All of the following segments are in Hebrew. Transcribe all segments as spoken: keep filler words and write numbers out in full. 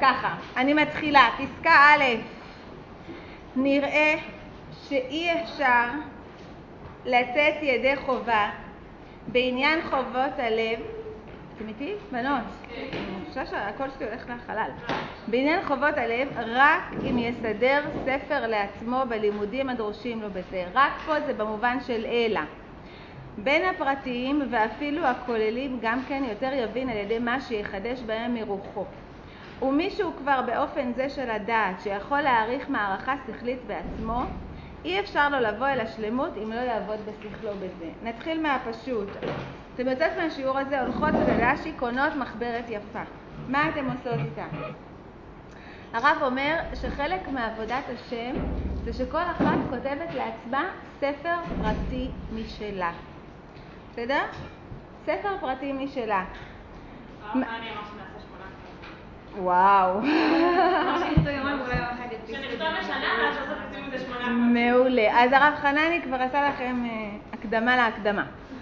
ככה, אני מתחילה, פסקה א', נראה שאי אפשר לצאת ידי חובה בעניין חובות הלב, אתם איתי? בנות? אני חושב שהכל שלי הולך לחלל. בעניין חובות הלב, רק אם יסדר ספר לעצמו בלימודים הדרושים לו בזה. רק פה זה במובן של אלא. בין הפרטיים ואפילו הכוללים גם כן יותר יבין על ידי מה שיחדש בהם מרוחו. ומישהו כבר באופן זה של הדעת שיכול להעריך מערכה שכלית בעצמו, אי אפשר לו לבוא אל השלמות אם לא יעבוד בשכלו בזה. נתחיל מהפשוט. אתם יוצאת מהשיעור הזה, הולכות לדשי, קונות מחברת יפה. מה אתם עושות איתה? הרב אומר שחלק מעבודת השם זה שכל אחת כותבת לעצמה ספר פרטי משלה. בסדר? ספר פרטי משלה. הרב מה אני אמר שנעשה שמונה? וואו. שנכתוב לשנה ואז לעשות את זה שמונה. מעולה. אז הרב חנני כבר עשה לכם הקדמה להקדמה.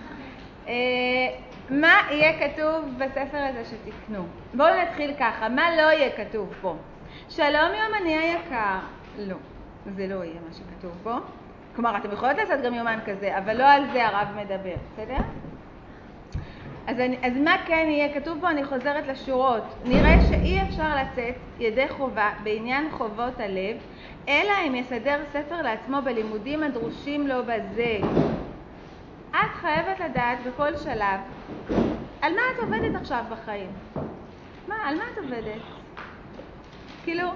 מה יהיה כתוב בספר הזה שתקנו? בואו נתחיל ככה. מה לא יהיה כתוב פה? שלום יומני היקר. לא, זה לא יהיה מה שכתוב פה. כלומר, אתם יכולות לעשות גם יומן כזה, אבל לא על זה הרב מדבר, בסדר? אז, אני, אז מה כן יהיה כתוב פה? אני חוזרת לשורות. נראה שאי אפשר לצאת ידי חובה בעניין חובות הלב, אלא אם יסדר ספר לעצמו בלימודים הדרושים לו בזה. את חייבת לדעת בכל שלב, על מה את עובדת עכשיו בחיים? מה, על מה את עובדת? כאילו,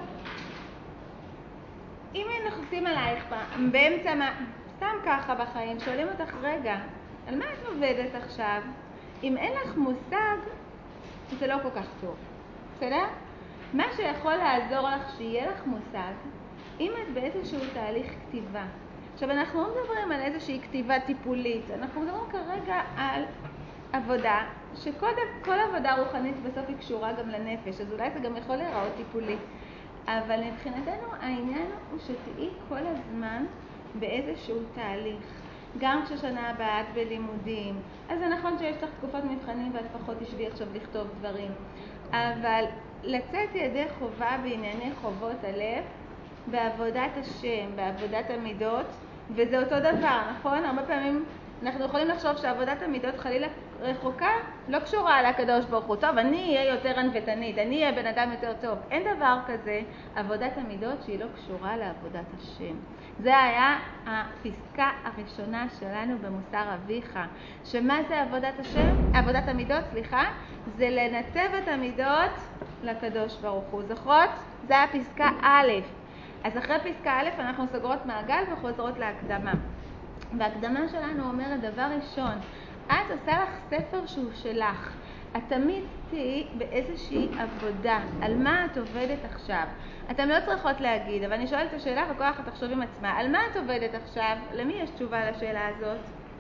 אם נכנסים עלייך פעם, באמצע מה, סתם ככה בחיים, שואלים אותך רגע, על מה את עובדת עכשיו? אם אין לך מושג, זה לא כל כך טוב. בסדר? מה שיכול לעזור לך שיהיה לך מושג, אם את באיזשהו תהליך כתיבה. עכשיו, אנחנו לא מדברים על איזושהי כתיבה טיפולית, אנחנו מדברים כרגע על עבודה, שכל עבודה רוחנית בסוף היא קשורה גם לנפש, אז אולי זה גם יכול להיראות טיפולי. אבל מבחינתנו העניין הוא שתהיי כל הזמן באיזשהו תהליך. גם כששנה הבאה את בלימודים, אז זה נכון שיש לך תקופות מבחנים ואת פחות תשבי עכשיו לכתוב דברים. אבל לצאת ידי חובה בענייני חובות הלב, בעבודת השם, בעבודת המידות, וזה אותו דבר, נכון? הרבה פעמים אנחנו יכולים לחשוב שעבודת המידות חלילה רחוקה, לא קשורה על הקדוש ברוך הוא. טוב, אני אהיה יותר ענוותנית, אני אהיה בן אדם יותר טוב. אין דבר כזה, עבודת המידות שהיא לא קשורה לעבודת השם. זה היה הפסקה הראשונה שלנו במוסר אביך. שמה זה עבודת השם? עבודת המידות, סליחה, זה לנתב את המידות לקדוש ברוך הוא. זוכרות? זה הפסקה א'. אז אחרי פסקה א' אנחנו סוגרות מעגל וחוזרות להקדמה. והקדמה שלנו אומרת דבר ראשון, את עושה לך ספר שהוא שלך. את תמיד תהיי באיזושהי עבודה. על מה את עובדת עכשיו? אתם לא צריכות להגיד, אבל אני שואלת את השאלה וכל אחת תחשוב עם עצמה. על מה את עובדת עכשיו? למי יש תשובה לשאלה הזאת?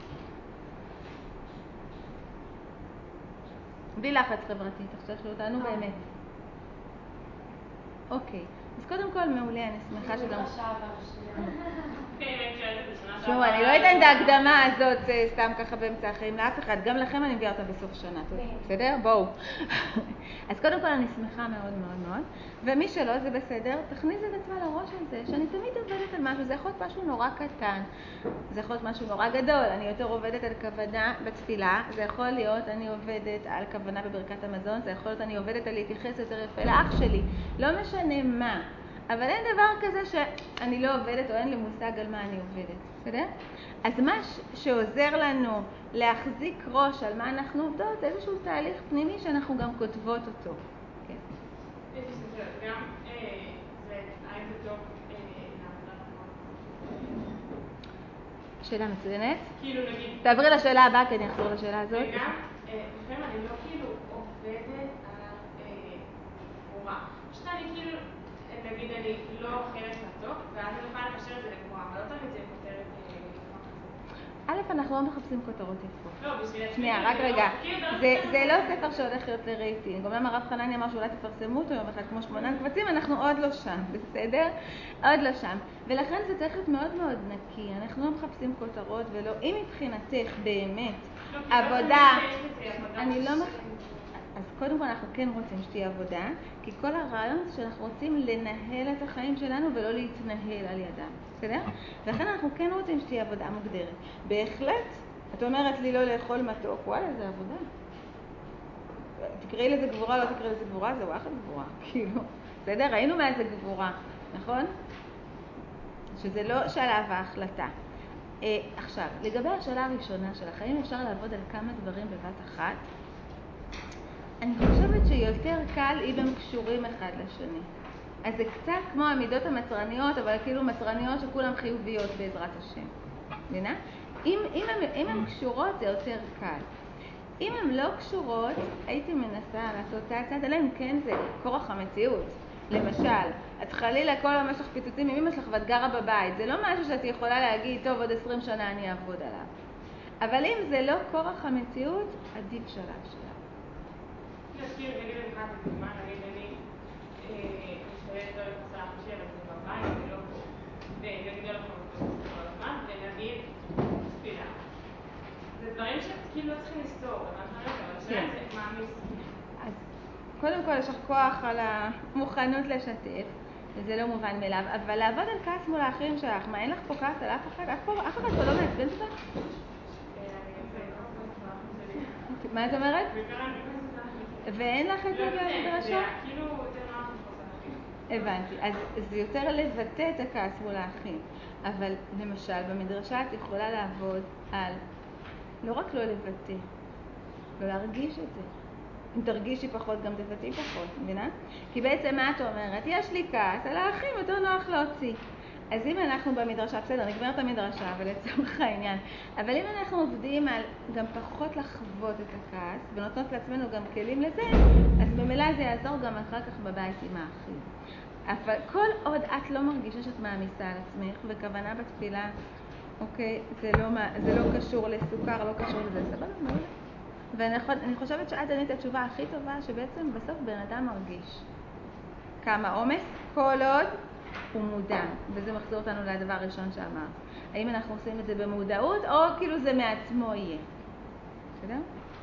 בלי לחץ חברתי, תחשוב שאותנו באמת. אוקיי, אז קודם כל מעולה, אני שמחה שגם... תשמעו, אני לא אתן את ההקדמה הזאת סתם ככה באמצע החיים לאף אחד, גם לכם אני מביאה אותה בסוף שנה, בסדר? בואו. אז קודם כל אני שמחה מאוד מאוד מאוד, ומי שלא זה בסדר, תכניס את עצמה לראש הזה, שאני תמיד עובדת על משהו, זה יכול להיות משהו נורא קטן, זה יכול להיות משהו נורא גדול, אני יותר עובדת על כוונה בתפילה, זה יכול להיות אני עובדת על כוונה בברכת המזון, זה יכול להיות אני עובדת על להתייחס יותר יפה לאח שלי, לא משנה מה. אבל אין דבר כזה שאני לא עובדת או אין לי מושג על מה אני עובדת, בסדר? אז מה שעוזר לנו להחזיק ראש על מה אנחנו עובדות, זה איזשהו תהליך פנימי שאנחנו גם כותבות אותו. כן. איזה שזה גם, זה האם זה טוב לעבודה נכון? שאלה מצוינת. כאילו נגיד... תעברי לשאלה הבאה כי אני אחזור לשאלה הזאת. וגם, לפעמים אני לא כאילו עובדת על גבורה. פשוט אני כאילו... נגיד אני לא אוכלת מתוק, ואז אני יכולה לקשר את זה לגבוהה, אבל לא תמיד זה כותרת לגבוהה כזה. א', אנחנו לא מחפשים כותרות יפות. לא, בשביל עצמי. שנייה, רק רגע. זה לא ספר שהולך להיות לרייטינג. גם למה הרב חנני אמר שאולי תפרסמו אותו יום אחד כמו שמונה קבצים, אנחנו עוד לא שם, בסדר? עוד לא שם. ולכן זה צריך להיות מאוד מאוד נקי. אנחנו לא מחפשים כותרות ולא... אם מבחינתך באמת עבודה... אני לא מח... אז קודם כל אנחנו כן רוצים שתהיה עבודה, כי כל הרעיון זה שאנחנו רוצים לנהל את החיים שלנו ולא להתנהל על ידם, בסדר? ולכן אנחנו כן רוצים שתהיה עבודה מוגדרת. בהחלט, את אומרת לי לא לאכול מתוק, וואלה, זה עבודה. תקראי לזה גבורה, לא תקראי לזה גבורה, זה וואחד גבורה, כאילו, בסדר? ראינו מה זה גבורה, נכון? שזה לא שלב ההחלטה. אה, עכשיו, לגבי השאלה הראשונה של החיים, אפשר לעבוד על כמה דברים בבת אחת. אני חושבת שיותר קל אם הם קשורים אחד לשני. אז זה קצת כמו המידות המצרניות, אבל כאילו מצרניות שכולם חיוביות בעזרת השם. מבינה? אם, אם, הם, אם הם קשורות זה יותר קל. אם הן לא קשורות, הייתי מנסה לעשות צעד צעד, אלא אם כן זה כורח המציאות. למשל, את חלילה כל יום יש לך פיצוצים עם אמא שלך ואת גרה בבית. זה לא משהו שאת יכולה להגיד, טוב, עוד עשרים שנה אני אעבוד עליו. אבל אם זה לא כורח המציאות, עדיף שלב שלב. נזכיר, נגיד אני חייבת לדוגמה, נגיד אני משתלט לא לפסה חושב, אני בבית, אני לא פה. ונגיד לא לכם כל הזמן, ונגיד תפילה. זה דברים שכאילו לא צריכים לסתור, אבל השאלה זה מעמיס. אז קודם כל יש לך כוח על המוכנות לשתף, וזה לא מובן מאליו, אבל לעבוד על כעס מול האחרים שלך, מה, אין לך פה כעס על אף אחד? אף אחד פה לא מעצבן אותך? מה את אומרת? ואין לך את זה במדרשה? זה כאילו יותר נוח מחוסר. הבנתי, אז זה יותר לבטא את הכעס מול האחים, אבל למשל במדרשה את יכולה לעבוד על לא רק לא לבטא, לא להרגיש את זה. אם תרגישי פחות גם תבטאי פחות, מבינה? כי בעצם מה את אומרת? יש לי כעס, על האחים יותר נוח להוציא. אז אם אנחנו במדרשה, בסדר, נגמר את המדרשה, אבל לצורך העניין, אבל אם אנחנו עובדים על גם פחות לחוות את הכעס, ונותנות לעצמנו גם כלים לזה, אז במילא זה יעזור גם אחר כך בבית עם האחים. אבל כל עוד את לא מרגישה שאת מעמיסה על עצמך, וכוונה בתפילה, אוקיי, זה לא, זה לא קשור לסוכר, לא קשור לזה, סבבה, מעולה. ואני חושבת שאת ענית התשובה הכי טובה, שבעצם בסוף בן אדם מרגיש כמה עומס, כל עוד הוא מודע, וזה מחזיר אותנו לדבר הראשון שאמרת. האם אנחנו עושים את זה במודעות, או כאילו זה מעצמו יהיה. בסדר?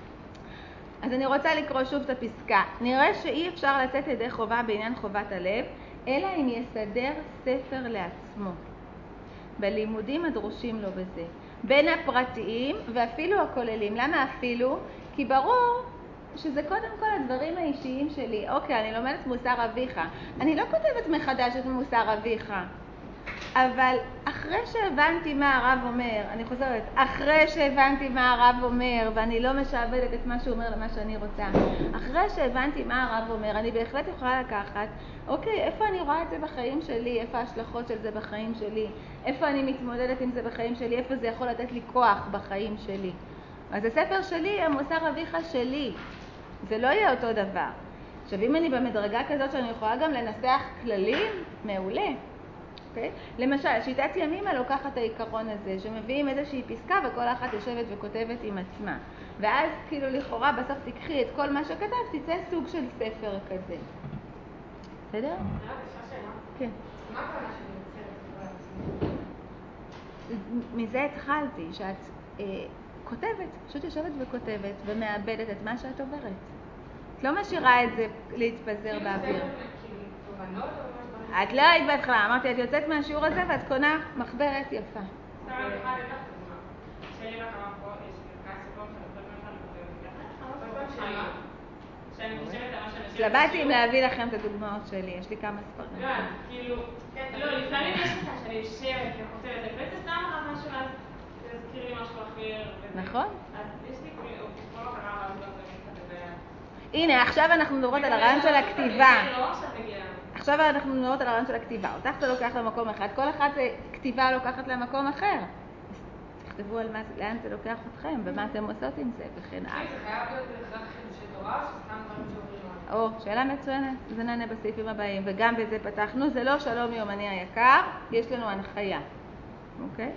אז אני רוצה לקרוא שוב את הפסקה. נראה שאי אפשר לצאת ידי חובה בעניין חובת הלב, אלא אם יסדר ספר לעצמו. בלימודים הדרושים לו בזה. בין הפרטיים ואפילו הכוללים. למה אפילו? כי ברור שזה קודם כל הדברים האישיים שלי. אוקיי, אני לומדת מוסר אביך. אני לא כותבת מחדש את מוסר אביך. אבל אחרי שהבנתי מה הרב אומר, אני חוזרת, אחרי שהבנתי מה הרב אומר, ואני לא משעבדת את מה שהוא אומר למה שאני רוצה, אחרי שהבנתי מה הרב אומר, אני בהחלט יכולה לקחת, אוקיי, איפה אני רואה את זה בחיים שלי, איפה ההשלכות של זה בחיים שלי, איפה אני מתמודדת עם זה בחיים שלי, איפה זה יכול לתת לי כוח בחיים שלי. אז הספר שלי, המוסר אביך שלי, זה לא יהיה אותו דבר. עכשיו, אם אני במדרגה כזאת שאני יכולה גם לנסח כללים, מעולה. Okay? למשל, שיטת ימימה לוקחת את העיקרון הזה, שמביאים איזושהי פסקה וכל אחת יושבת וכותבת עם עצמה. ואז כאילו לכאורה בסוף תקחי את כל מה שכתב, תצא סוג של ספר כזה. בסדר? כן. מה הכוונה שאני יוצרת את כל עצמי? מזה התחלתי, שאת אה, כותבת, פשוט יושבת וכותבת ומאבדת את מה שאת עוברת. את לא משאירה את זה להתפזר באוויר. את לא היית בהתחלה, אמרתי, את יוצאת מהשיעור הזה ואת קונה מחברת יפה. סתם אני יכולה לתת לך דוגמה. שלי בכמה פה, יש פרקה סיפור שאני חושבת ככה, שאני חושבת על מה שאני חושבת. התלבטתי אם להביא לכם את הדוגמאות שלי, יש לי כמה ספרים. לא, כאילו, לא, לפעמים יש לך שאני יושבת וחושבת, לפעמים זה סתם אחת משהו, אז תזכיר לי משהו אחר. נכון. אז יש לי כאילו, כל החברה ואז לא באמת כזה ביד. הנה, עכשיו אנחנו מדברות על הרעיון של הכתיבה. זה לא עכשיו מגיע. עכשיו אנחנו מדברות על הרעיון של הכתיבה. אותך זה לוקח למקום אחד, כל אחת כתיבה לוקחת למקום אחר. תכתבו על מה, לאן זה לוקח אתכם, ומה אתם עושות עם זה, וכן הלאה. זה חייב להיות רק חידושי תורה, שסתם דברים שעוברים עליו. או, שאלה מצוינת, זה נענה בסעיפים הבאים, וגם בזה פתחנו, זה לא שלום יומני היקר, יש לנו הנחיה. אוקיי?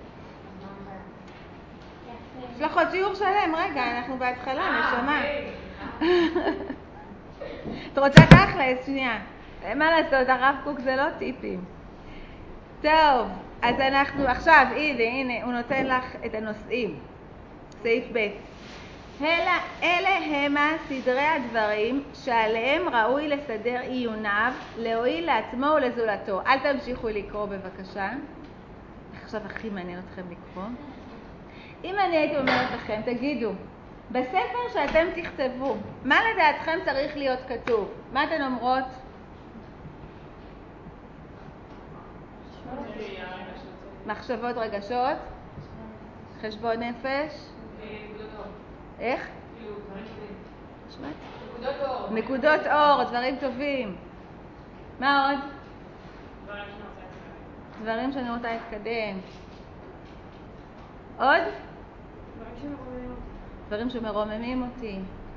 יש לך עוד שיעור שלם, רגע, אנחנו בהתחלה, נשמה. את רוצה תכלס, שנייה. מה לעשות, הרב קוק זה לא טיפים. טוב, אז אנחנו עכשיו, הנה, הנה, הוא נותן לך את הנושאים. סעיף ב'. אלה, אלה המה סדרי הדברים שעליהם ראוי לסדר עיוניו, להועיל לעצמו ולזולתו. אל תמשיכו לקרוא בבקשה. עכשיו הכי מעניין אתכם לקרוא. אם אני הייתי אומרת לכם, תגידו, בספר שאתם תכתבו, מה לדעתכם צריך להיות כתוב? מה אתן אומרות? מחשבות, רגשות, חשבון נפש. איך? נקודות אור. נקודות אור, דברים טובים. מה עוד? דברים שאני רוצה להתקדם. עוד? דברים שמרוממים אותי.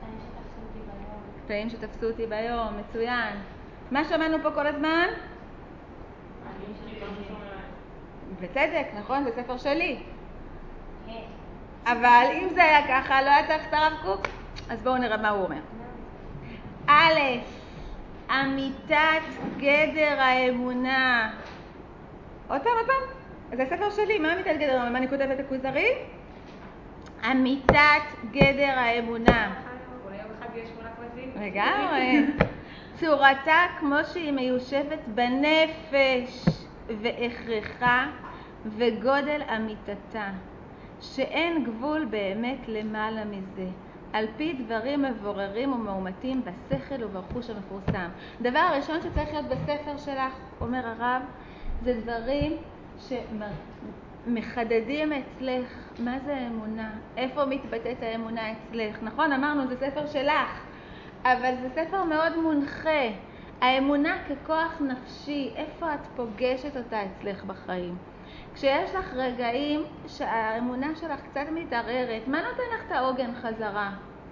קטעים שתפסו אותי ביום, מצוין. מה שמענו פה כל הזמן? בצדק, נכון? זה ספר שלי. אבל אם זה היה ככה, לא היה צריך את הרב קוק. אז בואו נראה מה הוא אומר. א', אמיתת גדר האמונה. עוד פעם, עוד פעם. זה ספר שלי, מה אמיתת גדר האמונה? מה אני כותבת הכוזרי? אמיתת גדר האמונה. אולי יום אחד יש שמונה כבשים? לגמרי. צורתה כמו שהיא מיושבת בנפש והכרחה וגודל אמיתתה, שאין גבול באמת למעלה מזה, על פי דברים מבוררים ומאומתים בשכל ובחוש המפורסם. דבר הראשון שצריך להיות בספר שלך, אומר הרב, זה דברים שמחדדים אצלך מה זה האמונה, איפה מתבטאת האמונה אצלך. נכון, אמרנו, זה ספר שלך, אבל זה ספר מאוד מונחה. האמונה ככוח נפשי, איפה את פוגשת אותה אצלך בחיים? כשיש לך רגעים שהאמונה שלך קצת מתערערת, מה נותן לך את העוגן חזרה?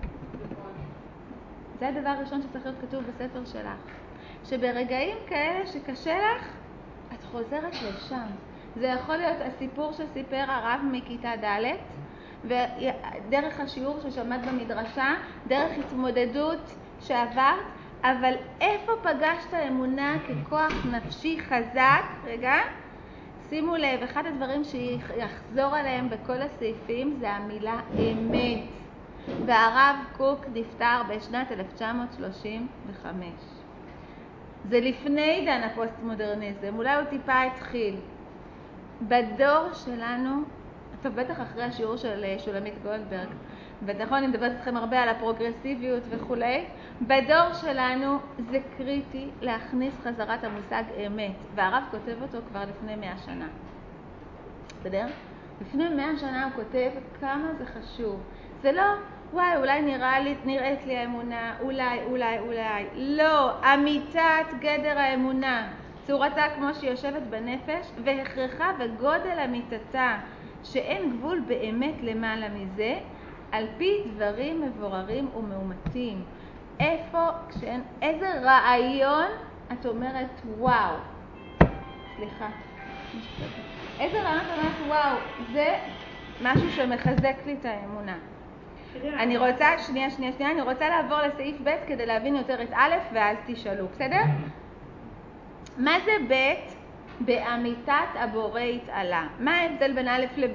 זה הדבר הראשון שצריך להיות כתוב בספר שלך. שברגעים כאלה שקשה לך, את חוזרת לשם. זה יכול להיות הסיפור שסיפר הרב מכיתה ד' ודרך השיעור ששמעת במדרשה, דרך התמודדות שעברת, אבל איפה פגשת אמונה ככוח נפשי חזק? רגע, שימו לב, אחד הדברים שיחזור עליהם בכל הסעיפים זה המילה אמת. והרב קוק נפטר בשנת אלף תשע מאות שלושים וחמש. זה לפני עידן הפוסט-מודרניזם, אולי הוא טיפה התחיל. בדור שלנו, טוב, בטח אחרי השיעור של שולמית גולדברג, ונכון, אני מדברת אתכם הרבה על הפרוגרסיביות וכולי, בדור שלנו זה קריטי להכניס חזרת המושג אמת, והרב כותב אותו כבר לפני מאה שנה. בסדר? לפני מאה שנה הוא כותב כמה זה חשוב. זה לא, וואי, אולי נראה לי, נראית לי האמונה, אולי, אולי, אולי. לא, אמיתת גדר האמונה. צורתה כמו שהיא יושבת בנפש, והכרחה וגודל אמיתתה, שאין גבול באמת למעלה מזה, על פי דברים מבוררים ומאומתים. איפה, כשאין, איזה רעיון את אומרת, וואו. סליחה. איזה רעיון את אומרת, וואו, זה משהו שמחזק לי את האמונה. אני רוצה, שנייה, שנייה, שנייה, אני רוצה לעבור לסעיף ב' כדי להבין יותר את א' ואז תשאלו, בסדר? מה זה ב' באמיתת הבורא התעלה? מה ההבדל בין א' לב'?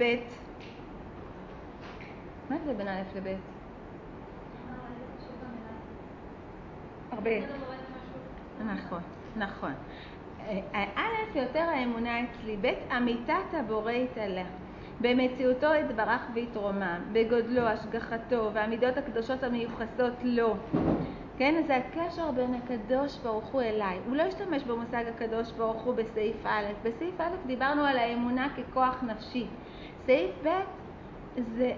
מה ההבדל בין א' לב'? הרבה. נכון, נכון. א' יותר האמונה אצלי, ב' אמיתת הבורא התעלה. במציאותו התברך והתרומם, בגודלו, השגחתו והמידות הקדושות המיוחסות לו. כן, זה הקשר בין הקדוש ברוך הוא אליי. הוא לא השתמש במושג הקדוש ברוך הוא בסעיף א'. בסעיף א' דיברנו על האמונה ככוח נפשי. סעיף ב' זה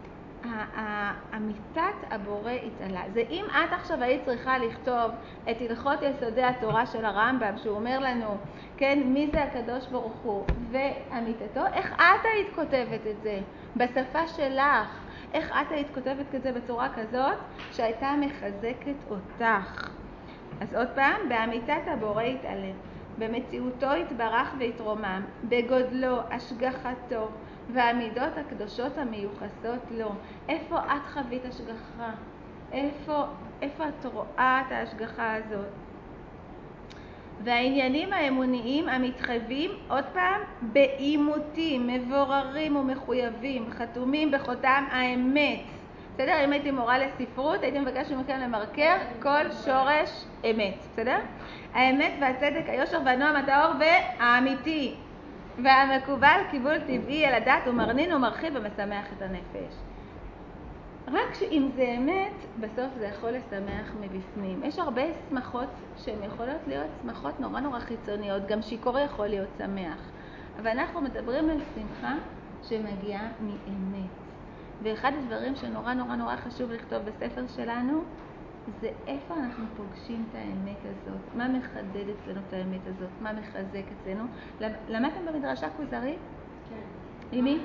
אמיתת הבורא התעלה. זה אם את עכשיו היית צריכה לכתוב את הלכות יסודי התורה של הרמב"ם, שהוא אומר לנו, כן, מי זה הקדוש ברוך הוא ואמיתתו, איך את היית כותבת את זה? בשפה שלך. איך את היית כותבת את זה בצורה כזאת שהייתה מחזקת אותך? אז עוד פעם, באמיתת הבורא התעלה, במציאותו התברך והתרומם, בגודלו, השגחתו והמידות הקדושות המיוחסות לו. איפה את חווית השגחה? איפה, איפה את רואה את ההשגחה הזאת? והעניינים האמוניים המתחייבים, עוד פעם, באימותים, מבוררים ומחויבים, חתומים בחותם האמת. בסדר? אם הייתי מורה לספרות, הייתי מבקש מכם למרקר כל שורש אמת, בסדר? האמת והצדק, היושר והנועם הטהור והאמיתי והמקובל קיבול טבעי על הדת ומרנין ומרחיב ומשמח את הנפש. רק שאם זה אמת, בסוף זה יכול לשמח מבפנים. יש הרבה שמחות שהן יכולות להיות שמחות נורא נורא חיצוניות, גם שיקור יכול להיות שמח. אבל אנחנו מדברים על שמחה שמגיעה מאמת. ואחד הדברים שנורא נורא נורא חשוב לכתוב בספר שלנו, זה איפה אנחנו פוגשים את האמת הזאת, מה מחדד אצלנו את האמת הזאת, מה מחזק אצלנו. למדתם במדרשה כוזרי? כן. ממי?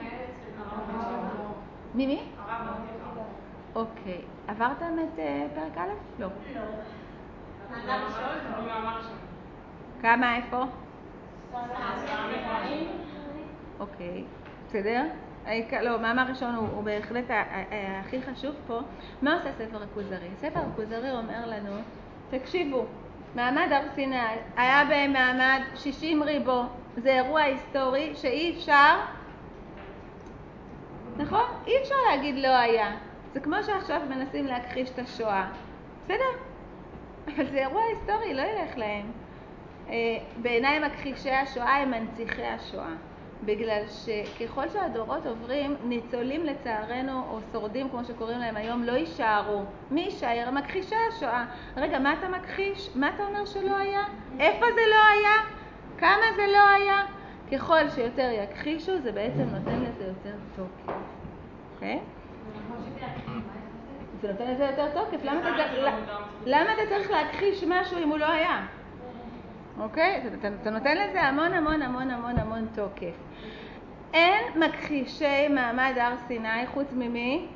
ממי? אוקיי. עברתם את פרק א'? לא. לא. כמה איפה? אוקיי. בסדר? לא, מאמר ראשון הוא, הוא בהחלט הכי חשוב פה. מה עושה ספר הכוזרי? ספר הכוזרי אומר לנו, תקשיבו, מעמד הר סיני היה בהם מעמד שישים ריבו. זה אירוע היסטורי שאי אפשר, נכון? אי אפשר להגיד לא היה. זה כמו שעכשיו מנסים להכחיש את השואה. בסדר? אבל זה אירוע היסטורי, לא ילך להם. בעיניי מכחישי השואה הם מנציחי השואה. בגלל שככל שהדורות עוברים, ניצולים לצערנו, או שורדים כמו שקוראים להם היום, לא יישארו. מי יישאר? מכחישי השואה. רגע, מה אתה מכחיש? מה אתה אומר שלא היה? איפה זה לא היה? כמה זה לא היה? ככל שיותר יכחישו, זה בעצם נותן לזה יותר תוקף. אוקיי? זה נותן לזה יותר תוקף. למה אתה, למה אתה צריך להכחיש משהו אם הוא לא היה? אוקיי? אתה, אתה נותן לזה המון המון המון המון המון תוקף. אין מכחישי מעמד הר סיני חוץ ממי?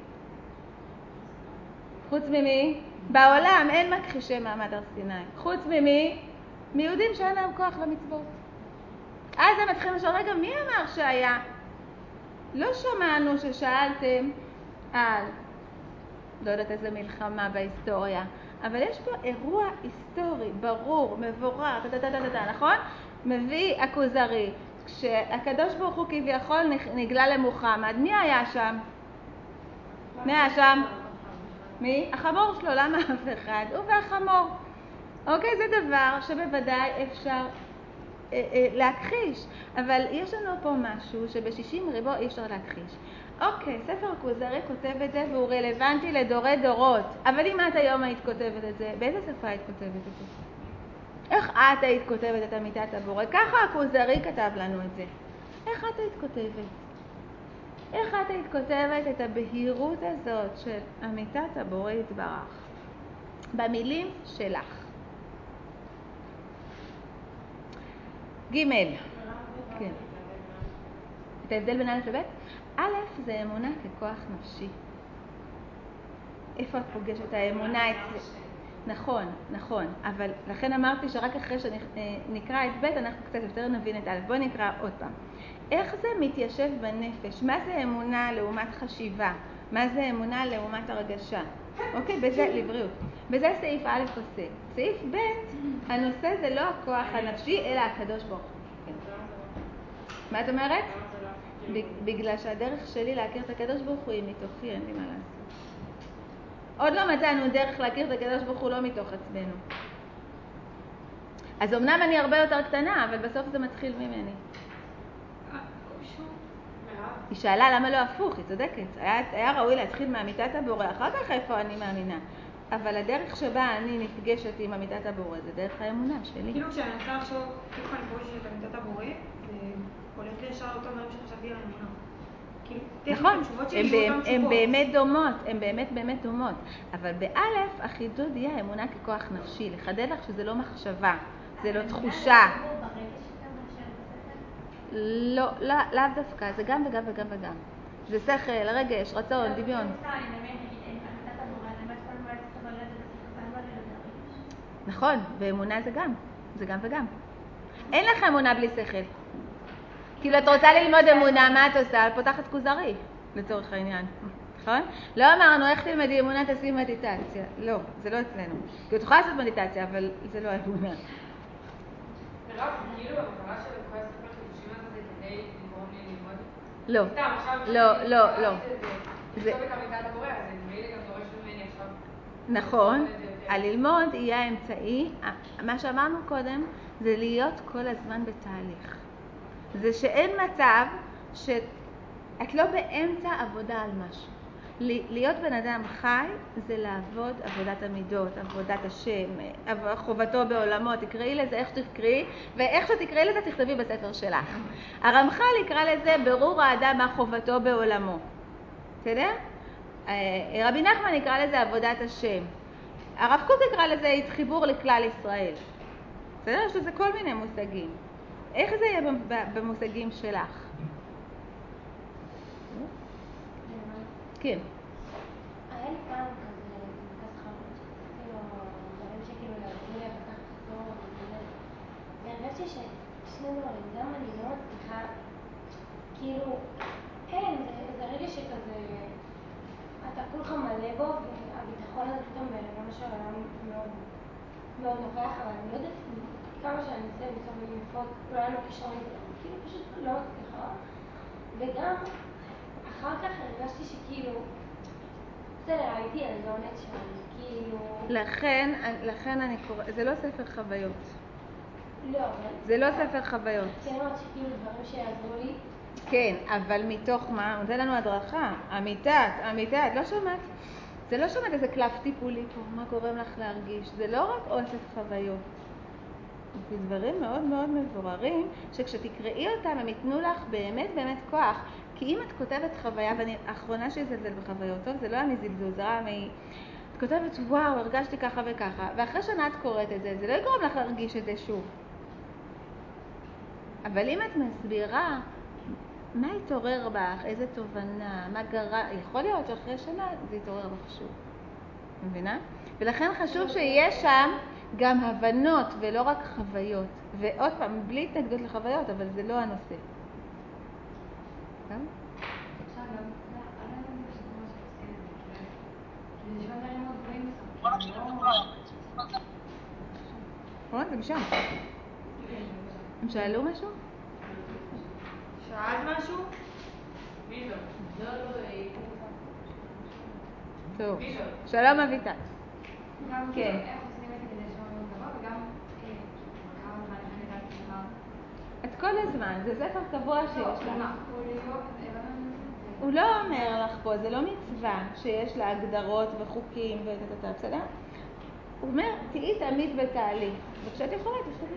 חוץ ממי? בעולם אין מכחישי מעמד הר סיני. חוץ ממי? מיהודים שאין להם כוח למצוות. אז הם מתחילים לשאול, רגע, מי אמר שהיה? לא שמענו ששאלתם על, לא יודעת איזה מלחמה בהיסטוריה, אבל יש פה אירוע היסטורי, ברור, מבורך, נכון? מביא הכוזרי. כשהקדוש ברוך הוא כביכול נגלה למוחמד, מי היה שם? מי היה שם? מי? החמור שלו, למה אף אחד? הוא והחמור. אוקיי, זה דבר שבוודאי אפשר אה, אה, להכחיש, אבל יש לנו פה משהו שבשישים ריבו אי אפשר להכחיש. אוקיי, ספר הכוזרי כותב את זה והוא רלוונטי לדורי דורות, אבל אם את היום היית כותבת את זה, באיזה שפה היית כותבת את זה? איך את היית כותבת את אמיתת הבורא? ככה הכוזרי כתב לנו את זה. איך את היית כותבת? איך את היית כותבת את הבהירות הזאת של אמיתת הבורא יתברך? במילים שלך. ג' כן. את ההבדל בין א' לב'? א' זה אמונה ככוח נפשי. איפה את פוגשת את האמונה אצלי? נכון, נכון, אבל לכן אמרתי שרק אחרי שנקרא את ב' אנחנו קצת יותר נבין את א'. בואי נקרא עוד פעם. איך זה מתיישב בנפש? מה זה אמונה לעומת חשיבה? מה זה אמונה לעומת הרגשה? אוקיי, בזה לבריאות. בזה סעיף א' עושה. סעיף ב', הנושא זה לא הכוח הנפשי, אלא הקדוש ברוך הוא. מה את אומרת? בגלל שהדרך שלי להכיר את הקדוש ברוך הוא היא מתוכי, אין לי מה לעשות. עוד לא מצאנו דרך להכיר את הקדוש ברוך הוא לא מתוך עצמנו. אז אמנם אני הרבה יותר קטנה, אבל בסוף זה מתחיל ממני. היא שאלה למה לא הפוך, היא צודקת. היה, היה ראוי להתחיל מאמיתת הבורא, אחר כך איפה אני מאמינה. אבל הדרך שבה אני נפגשת עם אמיתת הבורא, זה דרך האמונה שלי. כאילו כשאני מנסה לחשוב איפה אני פוגשת את אמיתת הבורא, זה הולך לישר לאותו דברים שחשבתי על האמונה. נכון, הן באמת דומות, הן באמת באמת דומות. אבל באלף החידוד יהיה האמונה ככוח נפשי, לחדד לך שזה לא מחשבה, זה לא תחושה. לא, לאו דווקא, זה גם וגם וגם וגם. זה שכל, רגש, רצון, דמיון. נכון, ואמונה זה גם, זה גם וגם. אין לך אמונה בלי שכל. כאילו את רוצה ללמוד אמונה, מה את עושה? את פותחת כוזרי, לצורך העניין. נכון? לא אמרנו איך תלמדי אמונה, תעשי מדיטציה. לא, זה לא אצלנו. כי את יכולה לעשות מדיטציה, אבל זה לא האמונה. מירב, כאילו המטרה של כל הספר חידושים הזה זה כדי לגרום לי ללמוד? לא, לא, לא, לא. לכתוב את אמיתת הבורא, אז נדמה לי גם נכון, הללמוד יהיה האמצעי. מה שאמרנו קודם זה להיות כל הזמן בתהליך. זה שאין מצב שאת לא באמצע עבודה על משהו. להיות בן אדם חי זה לעבוד עבודת המידות, עבודת השם, חובתו בעולמו, תקראי לזה איך שתקראי, ואיך שתקראי לזה תכתבי בספר שלך. הרמח"ל יקרא לזה ברור האדם מה חובתו בעולמו. בסדר? רבי נחמן יקרא לזה עבודת השם. הרב קוק יקרא לזה חיבור לכלל ישראל. בסדר? יש לזה כל מיני מושגים. איך זה יהיה במושגים שלך? כן. היה לי פעם כזה, מרכז חרות, שחצי לו דברים שכאילו יעזרו לי אחר כך לחזור ולהתמודד. והרגשתי ששני דברים, גם אני לא מצליחה, כאילו, אין, זה רגע שכזה, אתה כולך מלא בו, והביטחון הזה פתאום ברמה של העולם מאוד, מאוד נוכח, אבל אני לא יודעת כמה שאני אנסה למצוא במיפות, אולי לא קשור לזה, כאילו פשוט לא מצליחה. וגם, אחר כך הרגשתי שכאילו, בסדר, הייתי ילדונת שאני, כאילו... לכן, לכן אני קורא, זה לא ספר חוויות. לא, אבל... זה לא ספר חוויות. כן, אמרת שכאילו דברים שיעזרו לי. כן, אבל מתוך מה? הוא נותן לנו הדרכה. אמיתת, אמיתת, לא שמעת? זה לא שמעת איזה קלף טיפולי פה, מה גורם לך להרגיש. זה לא רק אוסף חוויות. זה דברים מאוד מאוד מבוררים, שכשתקראי אותם הם ייתנו לך באמת באמת כוח. כי אם את כותבת חוויה, ואני האחרונה שיזלזל בחוויות, טוב, זה לא היה מזלזול, זה היה מ... את כותבת, וואו, הרגשתי ככה וככה, ואחרי שנה את קוראת את זה, זה לא יגרום לך להרגיש את זה שוב. אבל אם את מסבירה, מה יתעורר בך, איזה תובנה, מה גרה, יכול להיות שאחרי שנה זה יתעורר בך שוב. מבינה? ולכן חשוב שיהיה שם גם הבנות ולא רק חוויות. ועוד פעם, בלי התנגדות לחוויות, אבל זה לא הנושא. גם? עכשיו גם, לא, אני לא יודעת שזה מה שעושים את זה, כי זה נשמע דברים מאוד גבוהים בסוף, נכון, זה משם. הם שאלו משהו? שאלת משהו? מי זאת? לא, לא, היא... טוב, שלום אביטל. גם כן. איך עושים את זה כדי לשמוע מאוד גבוה, וגם כמה זמן אני יודעת למה. את כל הזמן, זה ספר קבוע שיש לך. מה? הוא לא... הוא לא אומר לך פה, זה לא מצווה שיש לה הגדרות וחוקים ותתתה, בסדר? הוא אומר, תהיי תמיד בתהליך, וכשאת יכולה, תכתבי.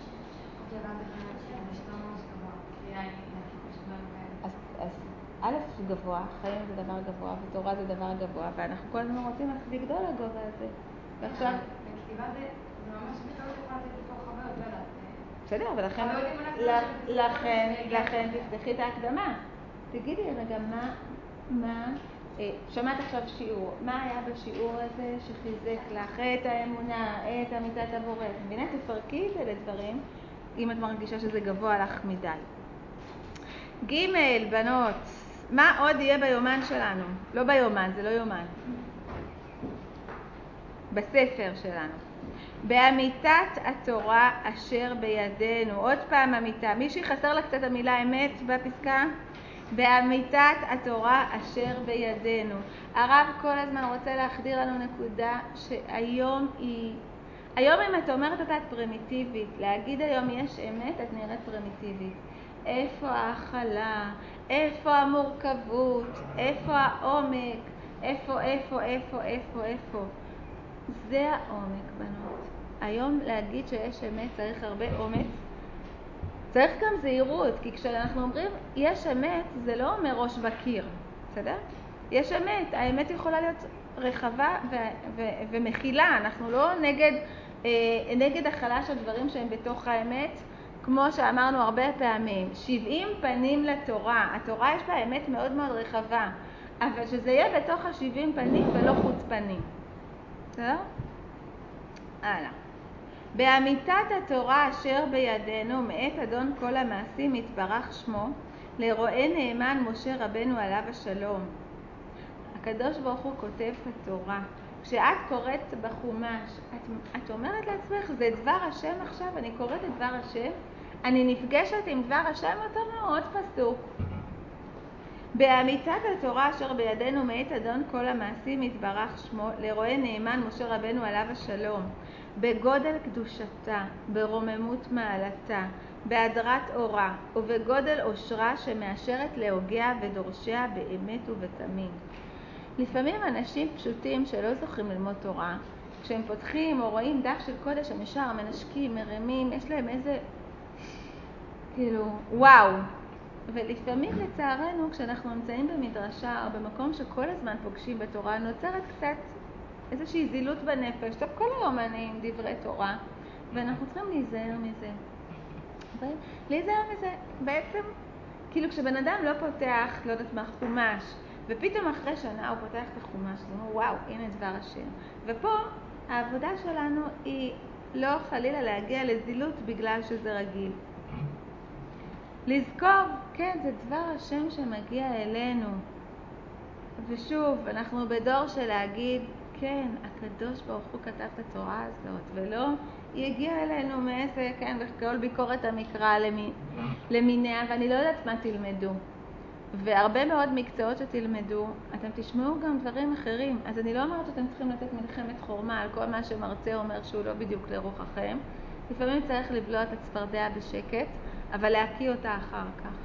אז א' גבוה, חיים זה דבר גבוה, ותורה זה דבר גבוה, ואנחנו כל הזמן רוצים איך לגדול לגובה הזה. ועכשיו... בכתיבה זה ממש בטעות יכולה לתת בתור חוויות, לא יודעת. בסדר, אבל לכן, לכן תפתחי את ההקדמה. תגידי רגע, מה, מה, שמעת עכשיו שיעור, מה היה בשיעור הזה שחיזק לך את האמונה, את אמיתת הבורא? את מבינה? תפרקי את זה לדברים, אם את מרגישה שזה גבוה לך מדי. ג' בנות, מה עוד יהיה ביומן שלנו? לא ביומן, זה לא יומן. בספר שלנו. באמיתת התורה אשר בידינו. עוד פעם אמיתה. מישהי חסר לה קצת המילה אמת בפסקה? באמיתת התורה אשר בידינו. הרב כל הזמן רוצה להחדיר לנו נקודה שהיום היא... היום אם את אומרת אותה את פרימיטיבית, להגיד היום יש אמת, את נראית פרימיטיבית. איפה ההכלה? איפה המורכבות? איפה העומק? איפה, איפה, איפה, איפה, איפה? זה העומק, בנות. היום להגיד שיש אמת צריך הרבה אומץ. צריך גם זהירות, כי כשאנחנו אומרים יש אמת, זה לא אומר ראש בקיר, בסדר? יש אמת, האמת יכולה להיות רחבה ו- ו- ומכילה. אנחנו לא נגד, אה, נגד החלה של דברים שהם בתוך האמת, כמו שאמרנו הרבה פעמים. שבעים פנים לתורה. התורה יש בה אמת מאוד מאוד רחבה, אבל שזה יהיה בתוך השבעים פנים ולא חוץ פנים. בסדר? הלאה. באמיתת התורה אשר בידינו מאת אדון כל המעשים יתברך שמו לרואה נאמן משה רבנו עליו השלום. הקדוש ברוך הוא כותב את התורה. כשאת קוראת בחומש, את, את אומרת לעצמך, זה דבר השם עכשיו, אני קוראת את דבר השם, אני נפגשת עם דבר השם, אתה אומר עוד פסוק. באמיתת התורה אשר בידינו מאת אדון כל המעשים יתברך שמו, לרואה נאמן משה רבנו עליו השלום, בגודל קדושתה, ברוממות מעלתה, בהדרת אורה ובגודל אושרה שמאשרת להוגיה ודורשיה באמת ובתמים. לפעמים אנשים פשוטים שלא זוכים ללמוד תורה, כשהם פותחים או רואים דף של קודש הם ישר מנשקים, מרימים, יש להם איזה כאילו וואו. ולפעמים לצערנו כשאנחנו נמצאים במדרשה או במקום שכל הזמן פוגשים בתורה נוצרת קצת איזושהי זילות בנפש. טוב, כל היום אני עם דברי תורה ואנחנו צריכים להיזהר מזה. להיזהר מזה בעצם כאילו כשבן אדם לא פותח, לא יודעת מה, חומש, ופתאום אחרי שנה הוא פותח את החומש, הוא אומר וואו, הנה דבר השם. ופה העבודה שלנו היא לא חלילה להגיע לזילות בגלל שזה רגיל. לזכור, כן, זה דבר השם שמגיע אלינו. ושוב, אנחנו בדור של להגיד, כן, הקדוש ברוך הוא כתב את התורה הזאת, ולא היא הגיעה אלינו מאיזה, כן, כל ביקורת המקרא למיניה, ואני לא יודעת מה תלמדו. והרבה מאוד מקצועות שתלמדו, אתם תשמעו גם דברים אחרים. אז אני לא אומרת שאתם צריכים לתת מלחמת חורמה על כל מה שמרצה אומר שהוא לא בדיוק לרוחכם. לפעמים צריך לבלוע את הצפרדע בשקט, אבל להקיא אותה אחר כך.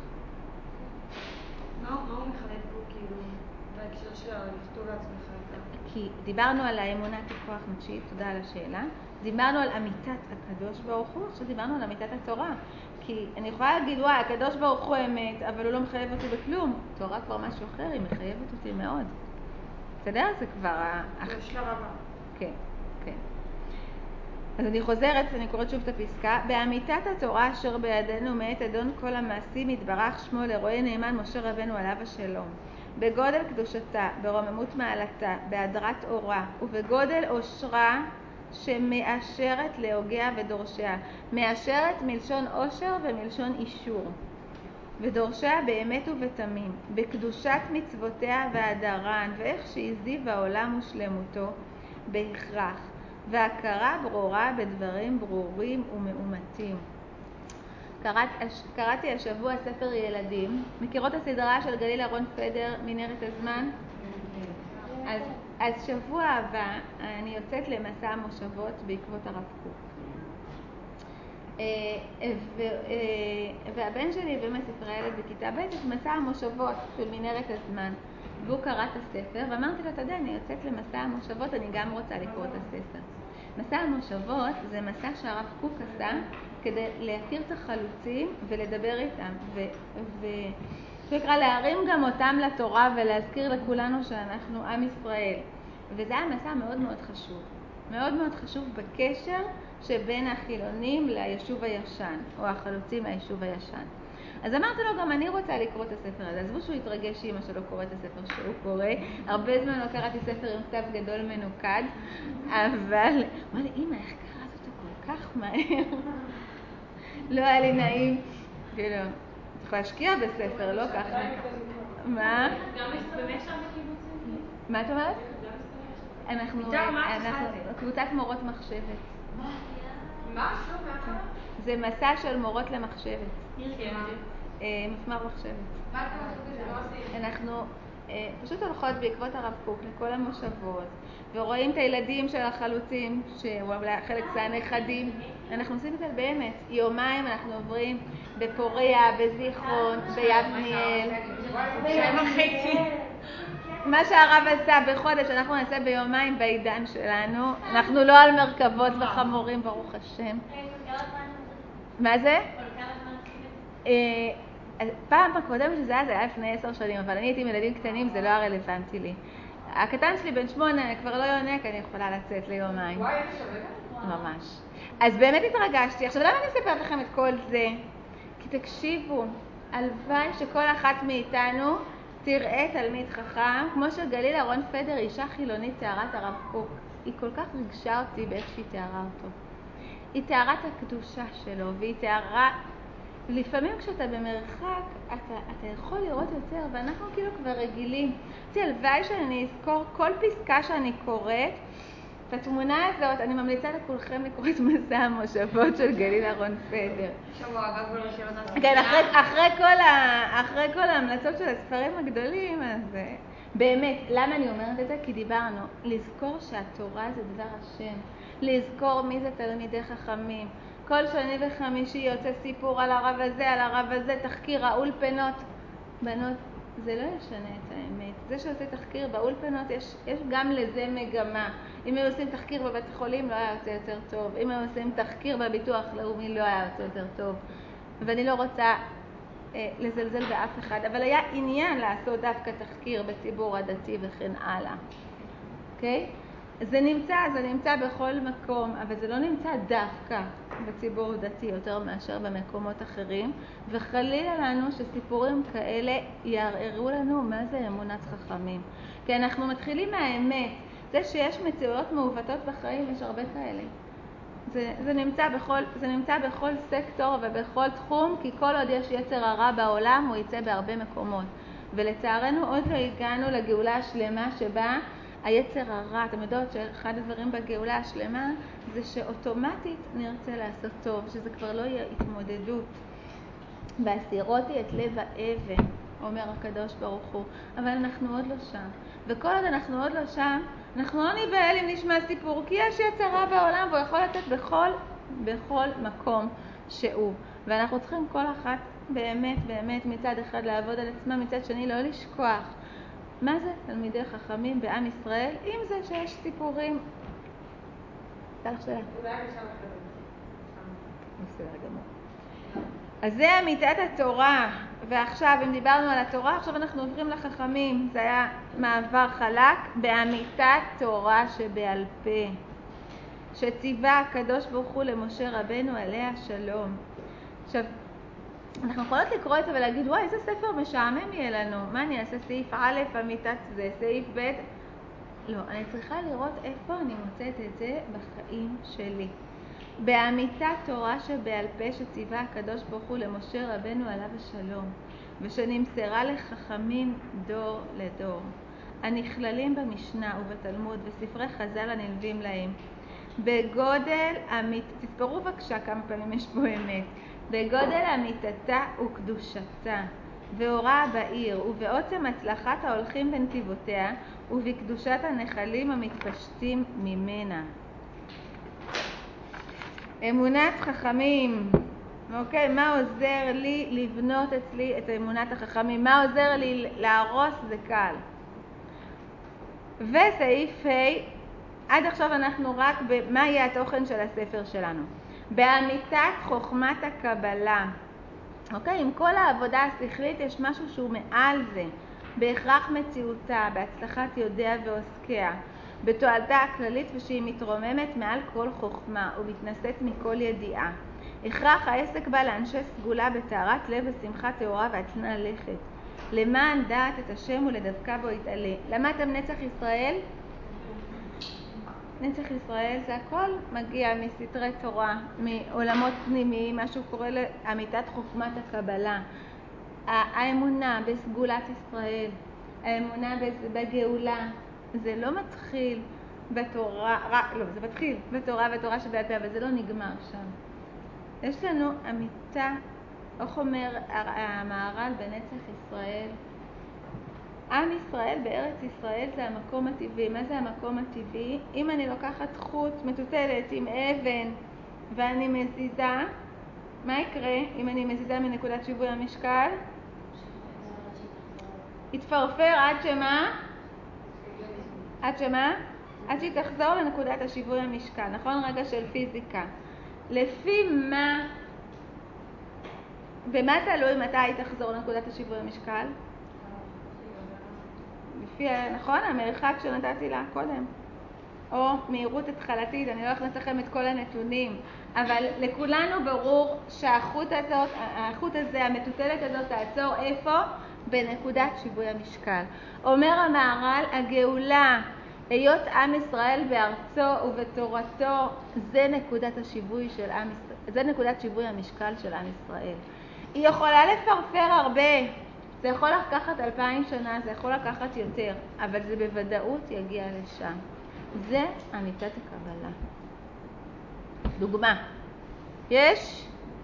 מה הוא מחלט פה כאילו בהקשר של לכתוב לעצמך את זה? כי דיברנו על האמונת הכוח נפשית, תודה על השאלה. דיברנו על אמיתת הקדוש ברוך הוא, עכשיו דיברנו על אמיתת התורה. כי אני יכולה להגיד, וואי, הקדוש ברוך הוא אמת, אבל הוא לא מחייב אותי בכלום. תורה כבר משהו אחר, היא מחייבת אותי מאוד. בסדר? זה כבר... זה שלב הבא. כן, כן. אז אני חוזרת, אני קוראת שוב את הפסקה. באמיתת התורה אשר בידינו מאת אדון כל המעשים יתברך שמו, לרואה נאמן משה רבנו עליו השלום, בגודל קדושתה, ברוממות מעלתה, בהדרת אורה ובגודל אושרה שמאשרת להוגיה ודורשיה. מאשרת מלשון אושר ומלשון אישור. ודורשיה באמת ובתמים, בקדושת מצוותיה והדרן, ואיך שהזיב העולם ושלמותו בהכרח, והכרה ברורה בדברים ברורים ומאומתים. קראת, קראתי השבוע ספר ילדים. מכירות הסדרה של גליל אהרון פדר, מנהרת הזמן? אז, אז שבוע הבא אני יוצאת למסע המושבות בעקבות הרב קוק. והבן שלי באמת ספרי ילד בכיתה ב' את מסע המושבות של מנהרת הזמן. והוא קרא את הספר ואמרתי לו, אתה יודע, אני יוצאת למסע המושבות, אני גם רוצה לקרוא את הספר. מסע המושבות זה מסע שהרב קוק עשה כדי להכיר את החלוצים ולדבר איתם. ושקרא להרים גם אותם לתורה ולהזכיר לכולנו שאנחנו עם ישראל. וזה היה מסע מאוד מאוד חשוב. מאוד מאוד חשוב בקשר שבין החילונים ליישוב הישן, או החלוצים ליישוב הישן. אז אמרתי לו, גם אני רוצה לקרוא את הספר הזה. עזבו שהוא יתרגש שאמא שלו קורא את הספר שהוא קורא. הרבה זמן לא קראתי ספר עם כתב גדול מנוקד, אבל... אמר לי, אמא, איך קראת אותו כל כך מהר? לא היה לי נעים. כאילו, צריך להשקיע בספר, לא ככה. מה? גם באמת שם בקיבוצים? מה את אומרת? אנחנו, אנחנו, קבוצת מורות מחשבת. מה? שוב, מהכל? זה מסע של מורות למחשבת. כן. מפמר מחשבת. מה אתם עושים בזה? אנחנו פשוט הולכות בעקבות הרב קוק לכל המושבות, ורואים את הילדים של החלוצים, שהוא אולי חלק זה הנכדים. אנחנו עושים את זה באמת. יומיים אנחנו עוברים בפוריה, בזיכרון, ביבניאל. שבע חצי. מה שהרב עשה בחודש, אנחנו נעשה ביומיים בעידן שלנו. אנחנו לא על מרכבות וחמורים, ברוך השם. מה זה? פעם הקודמת שזה היה, זה היה לפני עשר שנים, אבל אני הייתי עם ילדים קטנים, זה לא הרלוונטי לי. הקטן שלי בן שמונה, כבר לא יונק, אני יכולה לצאת ליומיים. וואי, איזה שווה? ממש. אז באמת התרגשתי. עכשיו, למה אני אספר לכם את כל זה? כי תקשיבו, הלוואי שכל אחת מאיתנו תראה תלמיד חכם, כמו שגליל אהרון פדר, אישה חילונית, תיארה את הרב קוק. היא כל כך ריגשה אותי באיך שהיא תיארה אותו. היא תיארה את הקדושה שלו, והיא תיארה... לפעמים כשאתה במרחק, אתה, אתה יכול לראות יותר, ואנחנו כאילו כבר רגילים. זה הלוואי שאני אזכור כל פסקה שאני קוראת, בתמונה הזאת אני ממליצה לכולכם לקרוא את מסע המושבות של גליל אהרון פדר. שבוע, אגב, כל השאלות כן, אחרי, אחרי, כל ה, אחרי כל ההמלצות של הספרים הגדולים, אז באמת, למה אני אומרת את זה? כי דיברנו, לזכור שהתורה זה דבר השם, לזכור מי זה תלמידי חכמים. כל שני וחמישי יוצא סיפור על הרב הזה, על הרב הזה, תחקיר, האולפנות. בנות, זה לא ישנה את האמת. זה שעושה תחקיר באולפנות, יש, יש גם לזה מגמה. אם היו עושים תחקיר בבית החולים, לא היה יוצא יותר טוב. אם היו עושים תחקיר בביטוח לאומי, לא היה יוצא יותר טוב. ואני לא רוצה אה, לזלזל באף אחד, אבל היה עניין לעשות דווקא תחקיר בציבור הדתי וכן הלאה. אוקיי? זה נמצא, זה נמצא בכל מקום, אבל זה לא נמצא דווקא בציבור דתי יותר מאשר במקומות אחרים, וחלילה לנו שסיפורים כאלה יערערו לנו מה זה אמונת חכמים. כי אנחנו מתחילים מהאמת, זה שיש מציאויות מעוותות בחיים, יש הרבה כאלה. זה, זה, נמצא בכל, זה נמצא בכל סקטור ובכל תחום, כי כל עוד יש יצר הרע בעולם, הוא יצא בהרבה מקומות. ולצערנו עוד לא הגענו לגאולה השלמה שבה היצר הרע, אתם יודעות שאחד הדברים בגאולה השלמה זה שאוטומטית נרצה לעשות טוב, שזה כבר לא יהיה התמודדות. והסירותי את לב האבן, אומר הקדוש ברוך הוא, אבל אנחנו עוד לא שם. וכל עוד אנחנו עוד לא שם, אנחנו לא ניבהל אם נשמע סיפור, כי יש יצר רע בעולם והוא יכול לתת בכל, בכל מקום שהוא. ואנחנו צריכים כל אחת באמת, באמת מצד אחד לעבוד על עצמה, מצד שני לא לשכוח. מה זה תלמידי חכמים בעם ישראל? אם זה שיש סיפורים. תודה לך שאלה. אולי אני שם אחרת. בסדר גמור. אז זה אמיתת התורה, ועכשיו אם דיברנו על התורה, עכשיו אנחנו עוברים לחכמים. זה היה מעבר חלק באמיתת תורה שבעל פה, שציווה הקדוש ברוך הוא למשה רבנו עליה שלום. עכשיו, אנחנו יכולות לקרוא את זה ולהגיד, וואי, איזה ספר משעמם יהיה לנו. מה אני אעשה? סעיף א', אמיתת זה, סעיף ב'. לא, אני צריכה לראות איפה אני מוצאת את זה בחיים שלי. באמיתת תורה שבעל פה שציווה הקדוש ברוך הוא למשה רבנו עליו השלום, ושנמסרה לחכמים דור לדור, הנכללים במשנה ובתלמוד וספרי חז"ל הנלווים להם. בגודל אמית, תספרו בבקשה כמה פעמים יש פה אמת. בגודל אמיתתה וקדושתה, ואורה בעיר, ובעוצם הצלחת ההולכים בנתיבותיה, ובקדושת הנחלים המתפשטים ממנה. אמונת חכמים. אוקיי, מה עוזר לי לבנות אצלי את אמונת החכמים? מה עוזר לי להרוס? זה קל. וסעיף ה', עד עכשיו אנחנו רק במה יהיה התוכן של הספר שלנו. באמיתת חוכמת הקבלה. אוקיי, עם כל העבודה השכלית יש משהו שהוא מעל זה. בהכרח מציאותה, בהצלחת יודע ועוסקיה, בתועלתה הכללית ושהיא מתרוממת מעל כל חוכמה ומתנשאת מכל ידיעה. הכרח העסק בה לאנשי סגולה בטהרת לב ושמחה טהורה והצנע לכת. למען דעת את השם ולדבקה בו יתעלה. למדתם נצח ישראל? נצח ישראל זה הכל מגיע מסתרי תורה, מעולמות פנימיים, משהו קורא לאמיתת חוכמת הקבלה. האמונה בסגולת ישראל, האמונה בגאולה, זה לא מתחיל בתורה, רק, לא, זה מתחיל בתורה ותורה שבעל פה, אבל זה לא נגמר שם. יש לנו אמיתה, איך אומר המהר"ל בנצח ישראל? עם ישראל בארץ ישראל זה המקום הטבעי. מה זה המקום הטבעי? אם אני לוקחת חוט מטוטלת עם אבן ואני מזיזה, מה יקרה אם אני מזיזה מנקודת שיווי המשקל? יתפרפר עד שמה? עד שמה? עד שהיא תחזור לנקודת השיווי המשקל, נכון? רגע של פיזיקה. לפי מה, במה תלוי מתי היא תחזור לנקודת השיווי המשקל? לפי, נכון? המרחק שנתתי לה קודם. או מהירות התחלתית, אני לא אכנס לכם את כל הנתונים, אבל לכולנו ברור שהחוט הזאת, החוט הזה, המטוטלת הזאת, תעצור איפה? בנקודת שיווי המשקל. אומר המהר"ל, הגאולה, היות עם ישראל בארצו ובתורתו, זה נקודת השיווי של עם ישראל, זה נקודת שיווי המשקל של עם ישראל. היא יכולה לפרפר הרבה, זה יכול לקחת אלפיים שנה, זה יכול לקחת יותר, אבל זה בוודאות יגיע לשם. זה אמיתת הקבלה. דוגמה. יש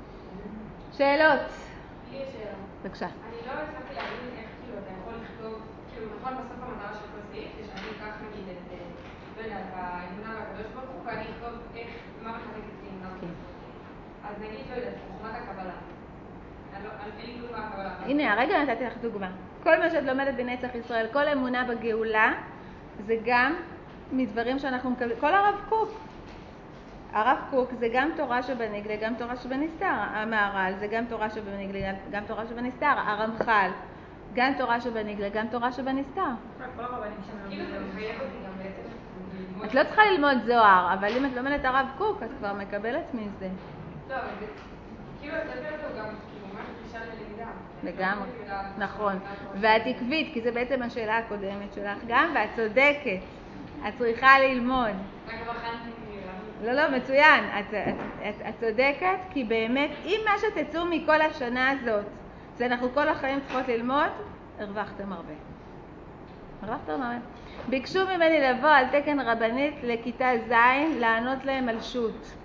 שאלות? לי יש שאלה. בבקשה. אני לא הצלחתי להבין איך כאילו אתה יכול לכתוב, כאילו נכון בסוף המטרה של כל סעיף, זה שאני אקח נגיד את, לא יודעת, האמונה והקדוש ברוך הוא, ואני אכתוב איך, מה מחזק אצלי אמונה והקדוש ברוך הוא. אז נגיד, לא יודעת, חוכמת הקבלה. אני לא, אין לי כלום מהקבלה. הנה, הרגע נתתי לך דוגמה. כל מה שאת לומדת בנצח ישראל, כל אמונה בגאולה, זה גם מדברים שאנחנו מקבלים, כל הרב קוק. הרב קוק זה גם תורה שבנגלה, גם תורה שבנסתר. המהר"ל זה גם תורה שבנגלה, גם תורה שבנסתר. הרמח"ל, גם תורה שבנגלה, גם תורה שבנסתר. כל הרבנים שם. כאילו זה מחייב אותי גם בעצם. את לא צריכה ללמוד זוהר, אבל אם את לומדת הרב קוק, את כבר מקבלת מזה. לא, אבל זה, כאילו הספר הזה הוא גם, כאילו ממש פרישה ללמידה. לגמרי, נכון. ואת עקבית, כי זה בעצם השאלה הקודמת שלך גם, ואת צודקת. את צריכה ללמוד. רק בחנתי לא, לא, מצוין. את, את, את, את צודקת, כי באמת, אם מה שתצאו מכל השנה הזאת, זה אנחנו כל החיים צריכות ללמוד, הרווחתם הרבה. הרווחתם הרבה. ביקשו ממני לבוא על תקן רבנית לכיתה ז' לענות להם על שו"ת.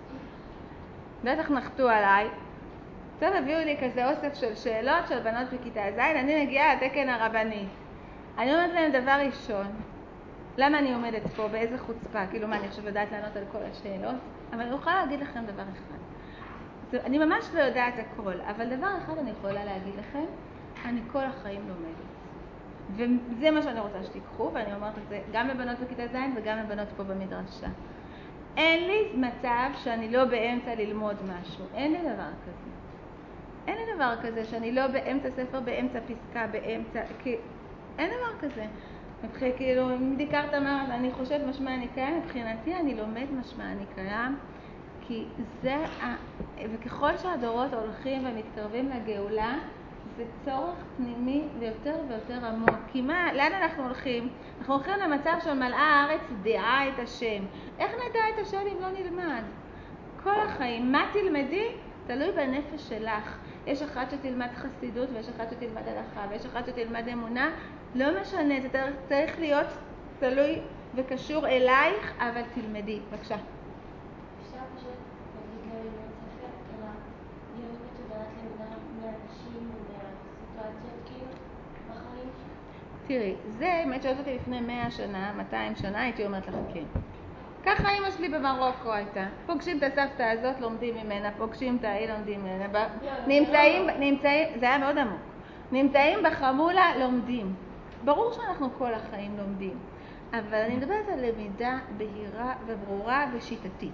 בטח נחתו עליי. טוב, הביאו לי כזה אוסף של שאלות של בנות בכיתה ז', אני מגיעה לתקן הרבני. אני אומרת להם דבר ראשון, למה אני עומדת פה, באיזה חוצפה, כאילו מה, אני עכשיו יודעת לענות על כל השאלות, אבל אני יכולה להגיד לכם דבר אחד. אני ממש לא יודעת הכל, אבל דבר אחד אני יכולה להגיד לכם, אני כל החיים לומדת. וזה מה שאני רוצה שתיקחו, ואני אומרת את זה גם לבנות בכיתה ז' וגם לבנות פה במדרשה. אין לי מצב שאני לא באמצע ללמוד משהו, אין לי דבר כזה. אין לי דבר כזה שאני לא באמצע ספר, באמצע פסקה, באמצע, כי אין דבר כזה. מבחינת, כאילו, אם דיקרת מה, אני חושב משמע אני קיים, מבחינתי אני לומד משמע אני קיים, כי זה, וככל שהדורות הולכים ומתקרבים לגאולה, זה צורך פנימי ויותר ויותר עמוק. כי מה, לאן אנחנו הולכים? אנחנו הולכים למצב של מלאה הארץ דעה את השם. איך נדע את השם אם לא נלמד? כל החיים, מה תלמדי? תלוי בנפש שלך. יש אחת שתלמד חסידות ויש אחת שתלמד הלכה ויש אחת שתלמד אמונה. לא משנה, זה צריך להיות תלוי וקשור אלייך, אבל תלמדי. בבקשה. אפשר פשוט להגיד לא ללמוד ספר, אלא להיות בתודעת למידה מהאנשים ומהסיטואציות כאילו בחיים? תראי, זה, אם את שואלת אותי לפני מאה שנה, מאתיים שנה, הייתי אומרת לך כן. ככה אמא שלי במרוקו הייתה. פוגשים את הסבתא הזאת, לומדים ממנה, פוגשים את ההיא, לומדים ממנה. נמצאים, נמצאים, זה היה מאוד עמוק. נמצאים בחמולה, לומדים. ברור שאנחנו כל החיים לומדים, אבל אני מדברת על למידה בהירה וברורה ושיטתית.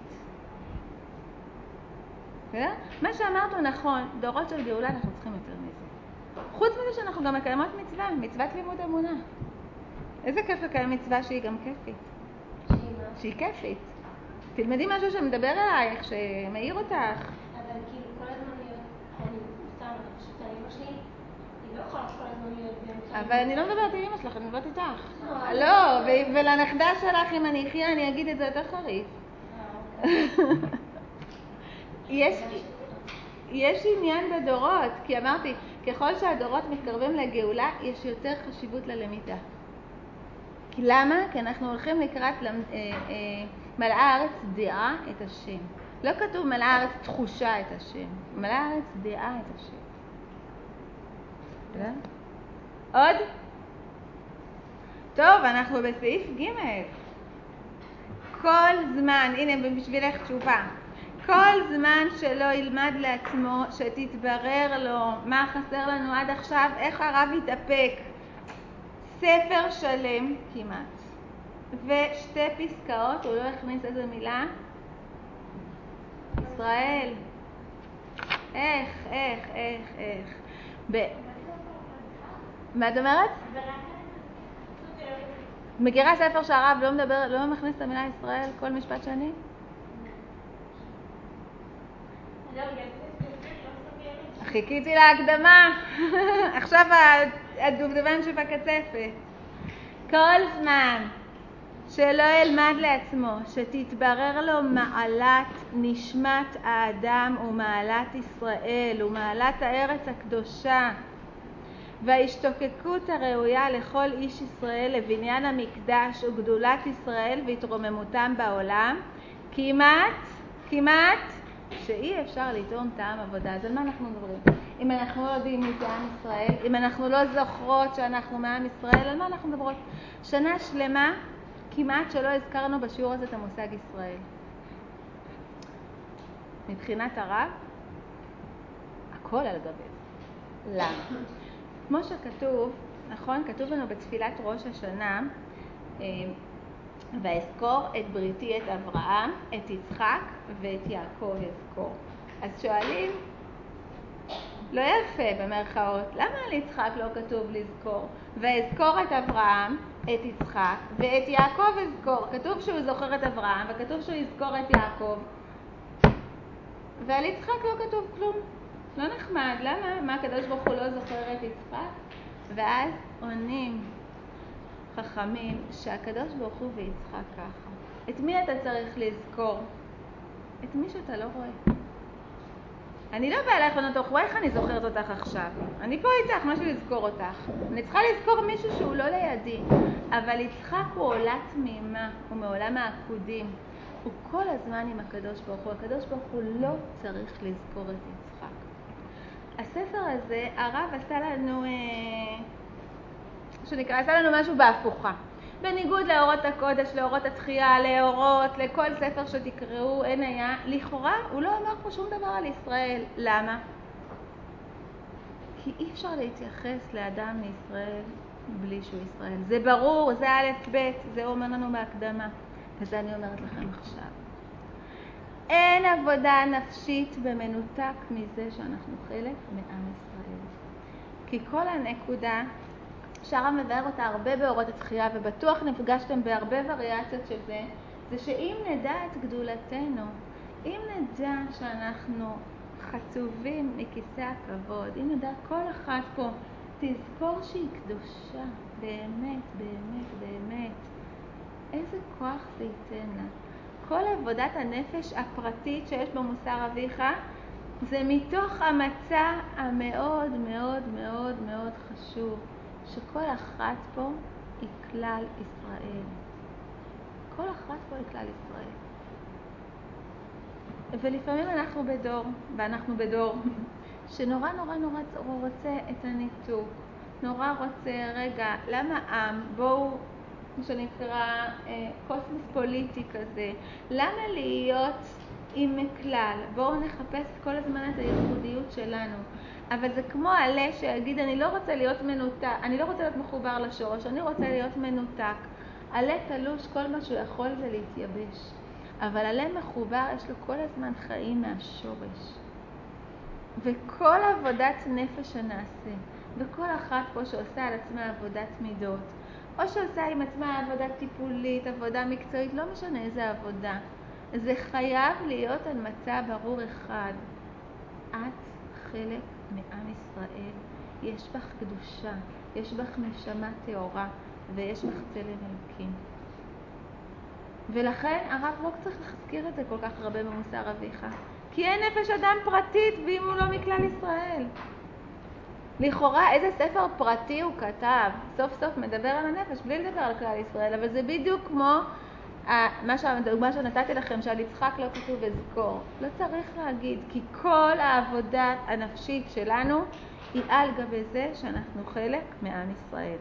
מה שאמרת הוא נכון, דורות של גאולה אנחנו צריכים יותר מזה. חוץ מזה שאנחנו גם מקיימות מצווה, מצוות לימוד אמונה. איזה כיף לקיים מצווה שהיא גם כיפית. שהיא כיפית. תלמדי משהו שמדבר אלייך, שמאיר אותך. אבל כאילו כל הזמן להיות, אני סתם, אני חושבת על אמא שלי, היא לא יכולה כל הזמן להיות באמצע. אבל אני לא מדברת עם אמא שלך, אני מדברת איתך. לא, ולנכדה שלך, אם אני אחיה, אני אגיד את זה יותר חריף. יש עניין בדורות, כי אמרתי, ככל שהדורות מתקרבים לגאולה, יש יותר חשיבות ללמידה. כי למה? כי אנחנו הולכים לקראת מלאה הארץ דעה את השם. לא כתוב מלאה הארץ תחושה את השם, מלאה הארץ דעה את השם. עוד? טוב, אנחנו בסעיף ג'. כל זמן, הנה בשבילך תשובה, כל זמן שלא ילמד לעצמו, שתתברר לו מה חסר לנו עד עכשיו, איך הרב יתאפק. ספר שלם כמעט, ושתי פסקאות, הוא לא הכניס איזה מילה. ישראל. איך, איך, איך, איך. ב... מה את אומרת? מכירה ספר שהרב לא מדבר, לא מכניס את המילה ישראל, כל משפט שני? חיכיתי להקדמה. עכשיו הדובדבן שבקצפת. כל זמן שלא ילמד לעצמו, שתתברר לו מעלת נשמת האדם ומעלת ישראל ומעלת הארץ הקדושה, וההשתוקקות הראויה לכל איש ישראל לבניין המקדש וגדולת ישראל והתרוממותם בעולם, כמעט, כמעט, שאי אפשר לטעום טעם עבודה. אז על מה אנחנו מדברים? אם אנחנו לא יודעים מי זה עם ישראל, אם אנחנו לא זוכרות שאנחנו מעם ישראל, על מה אנחנו מדברות? שנה שלמה כמעט שלא הזכרנו בשיעור הזה את המושג ישראל. מבחינת הרב, הכל על גבי. למה? כמו שכתוב, נכון? כתוב לנו בתפילת ראש השנה, ואזכור את בריתי את אברהם, את יצחק ואת יעקב אזכור. אז שואלים, לא יפה במרכאות, למה על יצחק לא כתוב לזכור? ואזכור את אברהם, את יצחק ואת יעקב אזכור. כתוב שהוא זוכר את אברהם וכתוב שהוא יזכור את יעקב. ועל יצחק לא כתוב כלום. לא נחמד, למה? מה, הקדוש ברוך הוא לא זוכר את יצחק? ואז עונים חכמים שהקדוש ברוך הוא ויצחק ככה. את מי אתה צריך לזכור? את מי שאתה לא רואה. אני לא באה אליך ונותוך, וואי, איך אני זוכרת אותך עכשיו? אני פה איתך, משהו לזכור אותך. אני צריכה לזכור מישהו שהוא לא לידי. אבל יצחק הוא עולה תמימה, הוא מעולם העקודים. הוא כל הזמן עם הקדוש ברוך הוא. הקדוש ברוך הוא לא צריך לזכור את יצחק. הספר הזה, הרב עשה לנו, אה, שנקרא, עשה לנו משהו בהפוכה. בניגוד לאורות הקודש, לאורות התחייה, לאורות, לכל ספר שתקראו, אין היה, לכאורה הוא לא אמר פה שום דבר על ישראל. למה? כי אי אפשר להתייחס לאדם מישראל בלי שהוא ישראל. זה ברור, זה א' ב', זה אומר לנו בהקדמה. וזה אני אומרת לכם עכשיו. אין עבודה נפשית במנותק מזה שאנחנו חלק מעם ישראל. כי כל הנקודה, שהרב מבאר אותה הרבה באורות התחייה, ובטוח נפגשתם בהרבה וריאציות של זה, זה שאם נדע את גדולתנו, אם נדע שאנחנו חצובים מכיסא הכבוד, אם נדע כל אחת פה, תזכור שהיא קדושה, באמת, באמת, באמת. איזה כוח זה ייתן לה. כל עבודת הנפש הפרטית שיש במוסר אביך, זה מתוך המצע המאוד מאוד מאוד מאוד חשוב, שכל אחת פה היא כלל ישראל. כל אחת פה היא כלל ישראל. ולפעמים אנחנו בדור, ואנחנו בדור, שנורא נורא נורא רוצה את הניתוק. נורא רוצה, רגע, למה עם? בואו, מה שנקרא אה, קוסמוס פוליטי כזה. למה להיות עם כלל? בואו נחפש כל הזמן את הייחודיות שלנו. אבל זה כמו עלה שיגיד, אני לא רוצה להיות מנותק, אני לא רוצה להיות מחובר לשורש, אני רוצה להיות מנותק. עלה תלוש, כל מה שהוא יכול זה להתייבש. אבל עלה מחובר, יש לו כל הזמן חיים מהשורש. וכל עבודת נפש שנעשה, וכל אחת פה שעושה על עצמה עבודת מידות, או שעושה עם עצמה עבודה טיפולית, עבודה מקצועית, לא משנה איזה עבודה. זה חייב להיות על מצע ברור אחד. את חלק מעם ישראל. יש בך קדושה, יש בך נשמה טהורה, ויש בך צלם אלוקים. ולכן הרב לא צריך להזכיר את זה כל כך הרבה במוסר אביך. כי אין נפש אדם פרטית ואם הוא לא מכלל ישראל. לכאורה איזה ספר פרטי הוא כתב, סוף סוף מדבר על הנפש בלי לדבר על כלל ישראל, אבל זה בדיוק כמו מה שהדוגמה שנתתי לכם שעל יצחק לא כתוב אזכור. לא צריך להגיד, כי כל העבודה הנפשית שלנו היא על גבי זה שאנחנו חלק מעם ישראל.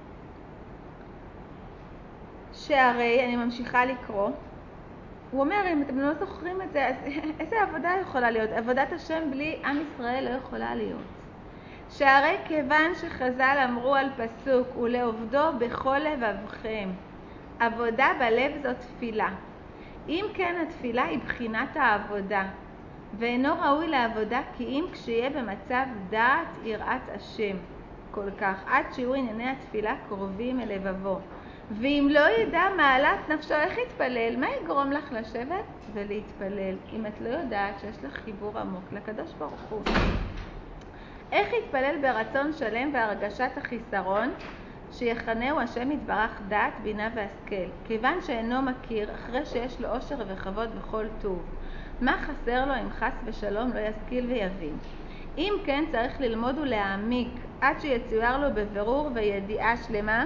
שהרי, אני ממשיכה לקרוא, הוא אומר, אם אתם לא זוכרים את זה, אז איזה עבודה יכולה להיות? עבודת השם בלי עם ישראל לא יכולה להיות. שהרי כיוון שחז"ל אמרו על פסוק, ולעובדו בכל לבבכם, עבודה בלב זו תפילה. אם כן התפילה היא בחינת העבודה, ואינו ראוי לעבודה כי אם כשיהיה במצב דעת יראת השם כל כך, עד שיהיו ענייני התפילה קרובים אל לבבו. ואם לא ידע מעלת נפשו איך יתפלל, מה יגרום לך לשבת ולהתפלל אם את לא יודעת שיש לך חיבור עמוק לקדוש ברוך הוא? איך יתפלל ברצון שלם והרגשת החיסרון שיחנהו השם יתברך דעת, בינה והשכל, כיוון שאינו מכיר אחרי שיש לו עושר וכבוד בכל טוב? מה חסר לו אם חס ושלום לא ישכיל ויבין? אם כן, צריך ללמוד ולהעמיק עד שיצויר לו בבירור וידיעה שלמה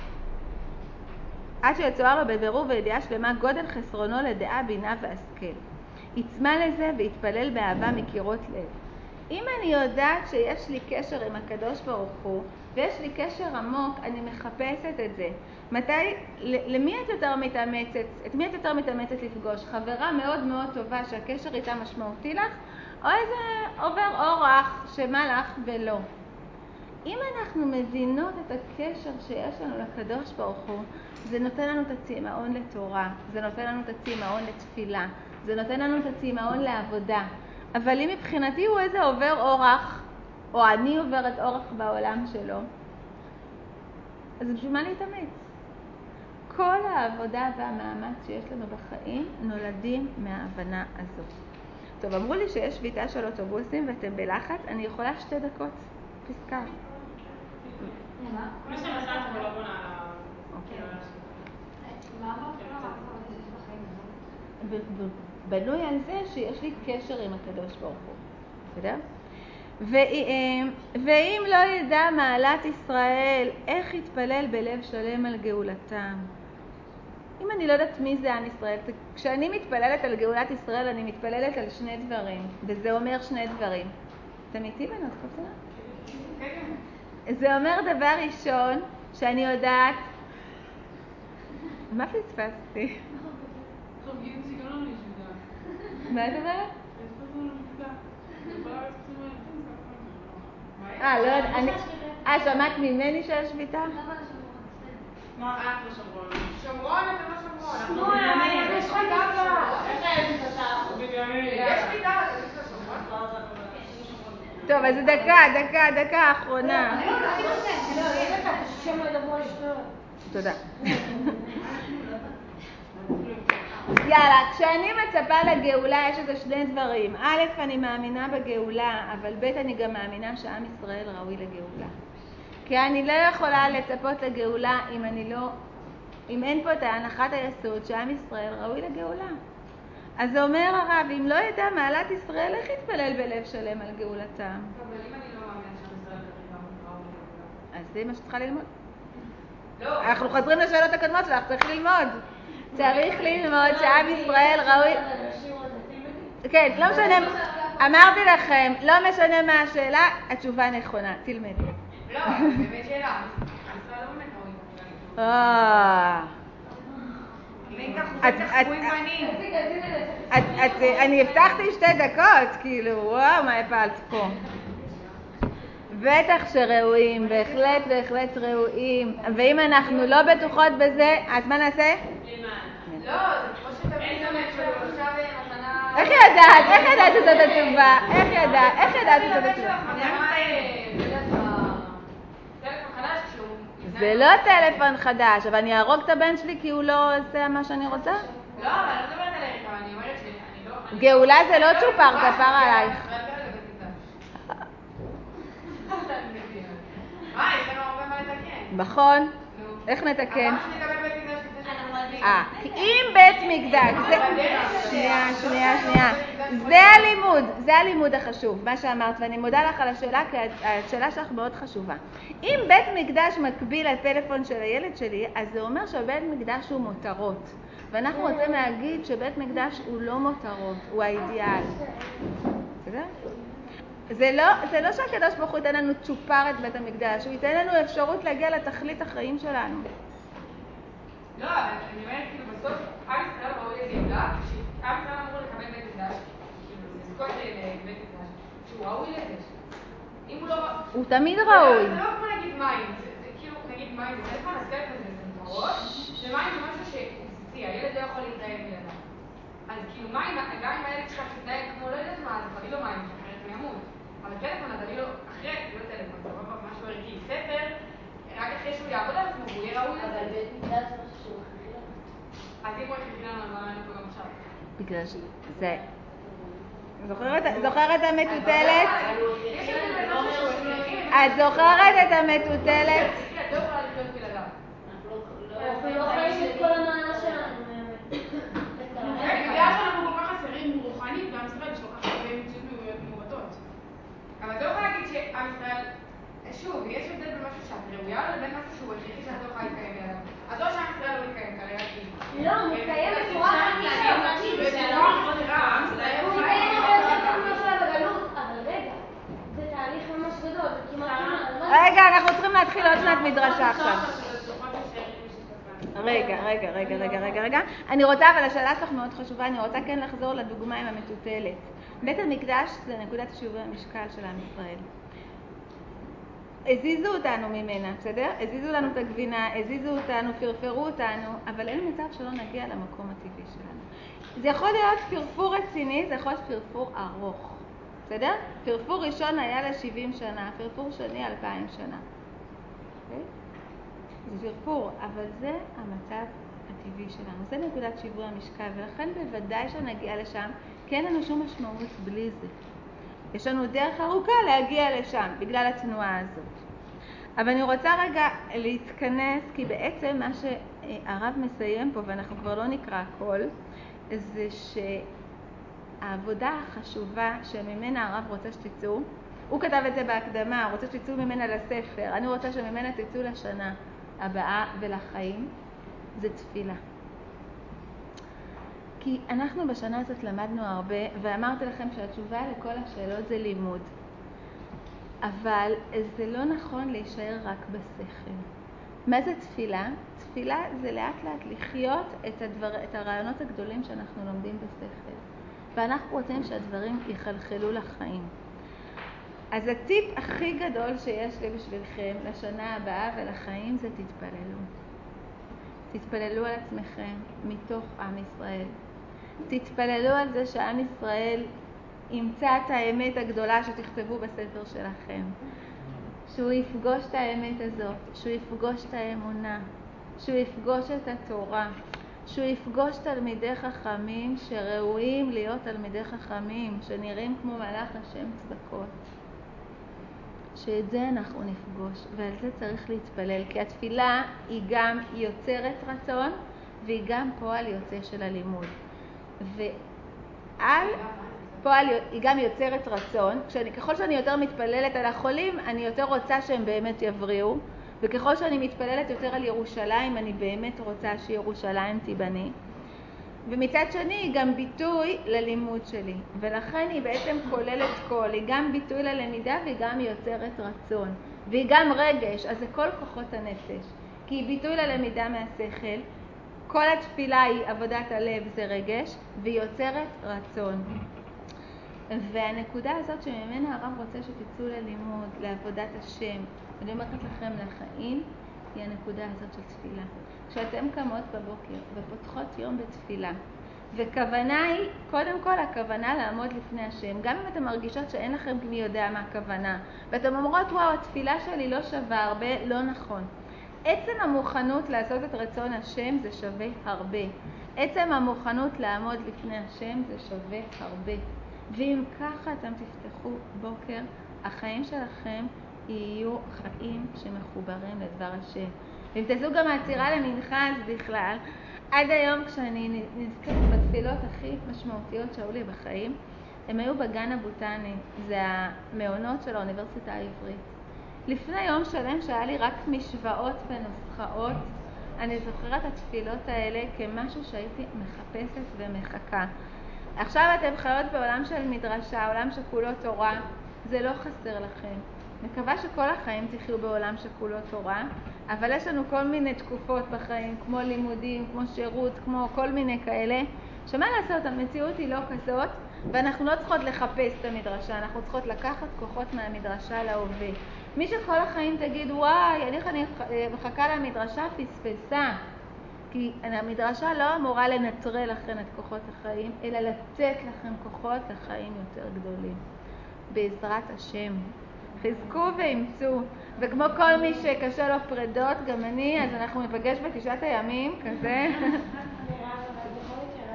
עד שיצויר לו בבירור וידיעה שלמה גודל חסרונו לדעה, בינה והשכל. יצמא לזה ויתפלל באהבה מקירות לב. אם אני יודעת שיש לי קשר עם הקדוש ברוך הוא, ויש לי קשר עמוק, אני מחפשת את זה. מתי, למי את יותר מתאמצת? את מי את יותר מתאמצת לפגוש? חברה מאוד מאוד טובה שהקשר איתה משמעותי לך? או איזה עובר אורח שמה לך ולא? אם אנחנו מבינות את הקשר שיש לנו לקדוש ברוך הוא, זה נותן לנו את הצמאון לתורה, זה נותן לנו את הצמאון לתפילה, זה נותן לנו את הצמאון לעבודה. אבל אם מבחינתי הוא איזה עובר אורח, או אני עוברת אורח בעולם שלו, אז בשביל מה להתאמץ? כל העבודה והמאמץ שיש לנו בחיים נולדים מההבנה הזאת. טוב, אמרו לי שיש שביתה של אוטובוסים ואתם בלחץ, אני יכולה שתי דקות פסקה. מה שנסעת ולא בונה על ה... מה אמרת? כל המערכות שיש בחיים? בנוי על זה שיש לי קשר עם הקדוש ברוך הוא. בסדר? ואם לא ידע מעלת ישראל, איך יתפלל בלב שלם על גאולתם? אם אני לא יודעת מי זה עם ישראל, כשאני מתפללת על גאולת ישראל, אני מתפללת על שני דברים, וזה אומר שני דברים. אתם איתי בנות, קופצה? זה אומר דבר ראשון, שאני יודעת... מה פספסתי? חוגים שגם לנו יש שביתה. מה את אומרת? יש לנו שביתה. אה, לא יודע, אני... אה, שמעת ממני שיש שביתה? מה? את לא שומרון. שומרון, אתם לא שומרון. שמאל, אבל יש שביתה בה. איך היה שביתה? יש שביתה, אתם לא שומרון? טוב, אז דקה, דקה, דקה אחרונה. אני לא יודעת, אני לא יודעת, שם לא ידברו על שטויות. תודה. יאללה, כשאני מצפה לגאולה יש את שני דברים. א', אני מאמינה בגאולה, אבל ב', אני גם מאמינה שעם ישראל ראוי לגאולה. כי אני לא יכולה לצפות לגאולה אם אני לא, אם אין פה את הנחת היסוד שעם ישראל ראוי לגאולה. אז זה אומר הרב, אם לא ידע מעלת ישראל, איך יתפלל בלב שלם על גאולתם? אבל אם אני לא מאמינה שעם ישראל ראוי לגאולה. אז זה מה שצריכה ללמוד. לא. אנחנו חוזרים לשאלות הקודמות שלך, צריך ללמוד. צריך ללמוד שעם ישראל ראוי... כן, לא משנה, אמרתי לכם, לא משנה מה השאלה, התשובה נכונה, תלמדי. לא, באמת שאלה, עם ישראל לא באמת ראוי. אה... אני הבטחתי שתי דקות, כאילו, וואו, מה הפעלת פה? בטח שראויים, בהחלט, בהחלט ראויים. ואם אנחנו לא בטוחות בזה, אז מה נעשה? לא, זה כמו שתמיד באמת שהוא עכשיו מתנה... איך ידעת? איך ידעת שזאת התשובה? איך ידעת? איך ידעת שזאת התשובה? טלפון חדש כשהוא... זה לא טלפון חדש, אבל אני אהרוג את הבן שלי כי הוא לא עושה מה שאני רוצה? לא, אבל אני לא מדברת על אריקה, אני אומרת שאני לא... גאולה זה לא צ'ופר, כפר עלייך. מה, יש לנו הרבה מה לתקן. נכון. איך נתקן? אז למה שנקבל בית מקדש לפני שאנחנו מצביעים? אה, אם בית מקדש, שנייה, שנייה, שנייה. זה הלימוד, זה הלימוד החשוב, מה שאמרת, ואני מודה לך על השאלה, כי השאלה שלך מאוד חשובה. אם בית מקדש מקביל לטלפון של הילד שלי, אז זה אומר שבית מקדש הוא מותרות. ואנחנו רוצים להגיד שבית מקדש הוא לא מותרות, הוא האידיאל. בסדר? זה לא, זה לא שהקדוש ברוך הוא ייתן לנו צ'ופר את בית המקדש, הוא ייתן לנו אפשרות להגיע לתכלית החיים שלנו. לא, אבל אני אומרת, כאילו, בסוף, עם ישראל ראוי לגאולה, שעם ישראל אמור לקבל בית מקדש, כאילו, לזכות לבית מקדש, שהוא ראוי לזה. אם הוא לא... הוא תמיד ראוי. זה לא כמו נגיד מים, זה כאילו, נגיד מים, זה טלפון, אז טלפון זה מותרות, ומים זה משהו שבסיסי, הילד לא יכול להתנהל בלעדיו. אז כאילו, מים, גם אם הילד שלך מתנהל כמו לא יודעת מה, אז תביא לו מים, אחרת הוא ימות. אבל טלפון, אז תביא לו, אחרי, לא טלפון, זה לא משהו ערכי, ספר, רק אחרי שהוא יעבוד על עצמו, הוא יהיה ראוי לזה. אבל בית מקדש זה משהו שהוא הכרחי לנו. אז אם הוא הכרחי לנו, אז מה לנו פה גם עכשיו? בגלל שזה... זוכרת המטוטלת? את זוכרת את המטוטלת? את לא יכולה לחיות בלעדיו. אנחנו לא חיים את כל המעלה שלנו. בגלל שאנחנו כל כך חסרים רוחנית, ועם ישראל יש כל כך הרבה מציאות מעוותות. אבל עם ישראל, שוב, יש הבדל בין משהו שאת ראויה לבין משהו שהוא הכרחי שאת לא יכולה להתקיים אליו. אז לא שעם ישראל לא מתקיים כרגע, כי... לא, הוא מתקיים בצורה הכי חברתית שלו. הוא מתקיים הרבה יותר כמו שהיה בגלות, אבל רגע, זה תהליך ממש גדול, זה כמעט... רגע, אנחנו צריכים להתחיל עוד שנת מדרשה עכשיו. רגע, רגע, רגע, רגע, רגע, רגע. אני רוצה, אבל השאלה שלך מאוד חשובה, אני רוצה כן לחזור לדוגמה עם המטוטלת. בית המקדש זה נקודת שיווי המשקל של עם ישראל. הזיזו אותנו ממנה, בסדר? הזיזו לנו את הגבינה, הזיזו אותנו, פרפרו אותנו, אבל אין מצב שלא נגיע למקום הטבעי שלנו. זה יכול להיות פרפור רציני, זה יכול להיות פרפור ארוך, בסדר? פרפור ראשון היה ל-שבעים שנה, פרפור שני אלפיים שנה. Okay? זה פרפור, אבל זה המצב הטבעי שלנו, זה נקודת שיווי המשקל, ולכן בוודאי שנגיע לשם, כי אין לנו שום משמעות בלי זה. יש לנו דרך ארוכה להגיע לשם, בגלל התנועה הזאת. אבל אני רוצה רגע להתכנס, כי בעצם מה שהרב מסיים פה, ואנחנו כבר לא נקרא הכל, זה שהעבודה החשובה שממנה הרב רוצה שתצאו, הוא כתב את זה בהקדמה, הוא רוצה שתצאו ממנה לספר, אני רוצה שממנה תצאו לשנה הבאה ולחיים, זה תפילה. כי אנחנו בשנה הזאת למדנו הרבה, ואמרתי לכם שהתשובה לכל השאלות זה לימוד. אבל זה לא נכון להישאר רק בשכל. מה זה תפילה? תפילה זה לאט לאט לחיות את, הדבר, את הרעיונות הגדולים שאנחנו לומדים בשכל. ואנחנו רוצים שהדברים יחלחלו לחיים. אז הטיפ הכי גדול שיש לי בשבילכם לשנה הבאה ולחיים זה תתפללו. תתפללו על עצמכם מתוך עם ישראל. תתפללו על זה שעם ישראל ימצא את האמת הגדולה שתכתבו בספר שלכם. שהוא יפגוש את האמת הזאת, שהוא יפגוש את האמונה, שהוא יפגוש את התורה, שהוא יפגוש תלמידי חכמים שראויים להיות תלמידי חכמים, שנראים כמו מלאך השם צבקות. שאת זה אנחנו נפגוש, ועל זה צריך להתפלל, כי התפילה היא גם יוצרת רצון, והיא גם פועל יוצא של הלימוד. ועל פועל היא גם יוצרת רצון, כשאני, ככל שאני יותר מתפללת על החולים, אני יותר רוצה שהם באמת יבריאו, וככל שאני מתפללת יותר על ירושלים, אני באמת רוצה שירושלים תיבנה. ומצד שני היא גם ביטוי ללימוד שלי, ולכן היא בעצם כוללת כל, היא גם ביטוי ללמידה והיא גם יוצרת רצון, והיא גם רגש, אז זה כל כוחות הנפש, כי היא ביטוי ללמידה מהשכל, כל התפילה היא עבודת הלב, זה רגש, והיא יוצרת רצון. והנקודה הזאת שממנה הרב רוצה שתצאו ללימוד, לעבודת השם, אני אומרת לכם לחיים, היא הנקודה הזאת של תפילה. כשאתם קמות בבוקר ופותחות יום בתפילה, וכוונה היא, קודם כל הכוונה לעמוד לפני השם, גם אם אתם מרגישות שאין לכם מי יודע מה הכוונה, ואתם אומרות וואו התפילה שלי לא שווה הרבה, לא נכון. עצם המוכנות לעשות את רצון השם זה שווה הרבה. עצם המוכנות לעמוד לפני השם זה שווה הרבה. ואם ככה אתם תפתחו בוקר, החיים שלכם יהיו חיים שמחוברים לדבר השם. ואם תעשו גם העצירה למנחה אז בכלל, עד היום כשאני נזכרת בתפילות הכי משמעותיות שהיו לי בחיים, הם היו בגן הבוטני, זה המעונות של האוניברסיטה העברית. לפני יום שלם שהיה לי רק משוואות ונוסחאות, אני זוכרת את התפילות האלה כמשהו שהייתי מחפשת ומחכה. עכשיו אתם חיות בעולם של מדרשה, עולם שכולו תורה, זה לא חסר לכם. מקווה שכל החיים תחיו בעולם שכולו תורה, אבל יש לנו כל מיני תקופות בחיים, כמו לימודים, כמו שירות, כמו כל מיני כאלה, שמה לעשות, המציאות היא לא כזאת, ואנחנו לא צריכות לחפש את המדרשה, אנחנו צריכות לקחת כוחות מהמדרשה להווה. מי שכל החיים תגיד, וואי, אני, אני מחכה למדרשה, פספסה. כי המדרשה לא אמורה לנטרל לכם את כוחות החיים, אלא לתת לכם כוחות לחיים יותר גדולים. בעזרת השם. חזקו ואמצו. וכמו כל מי שקשה לו פרדות, גם אני, אז אנחנו נפגש בתשעת הימים, כזה.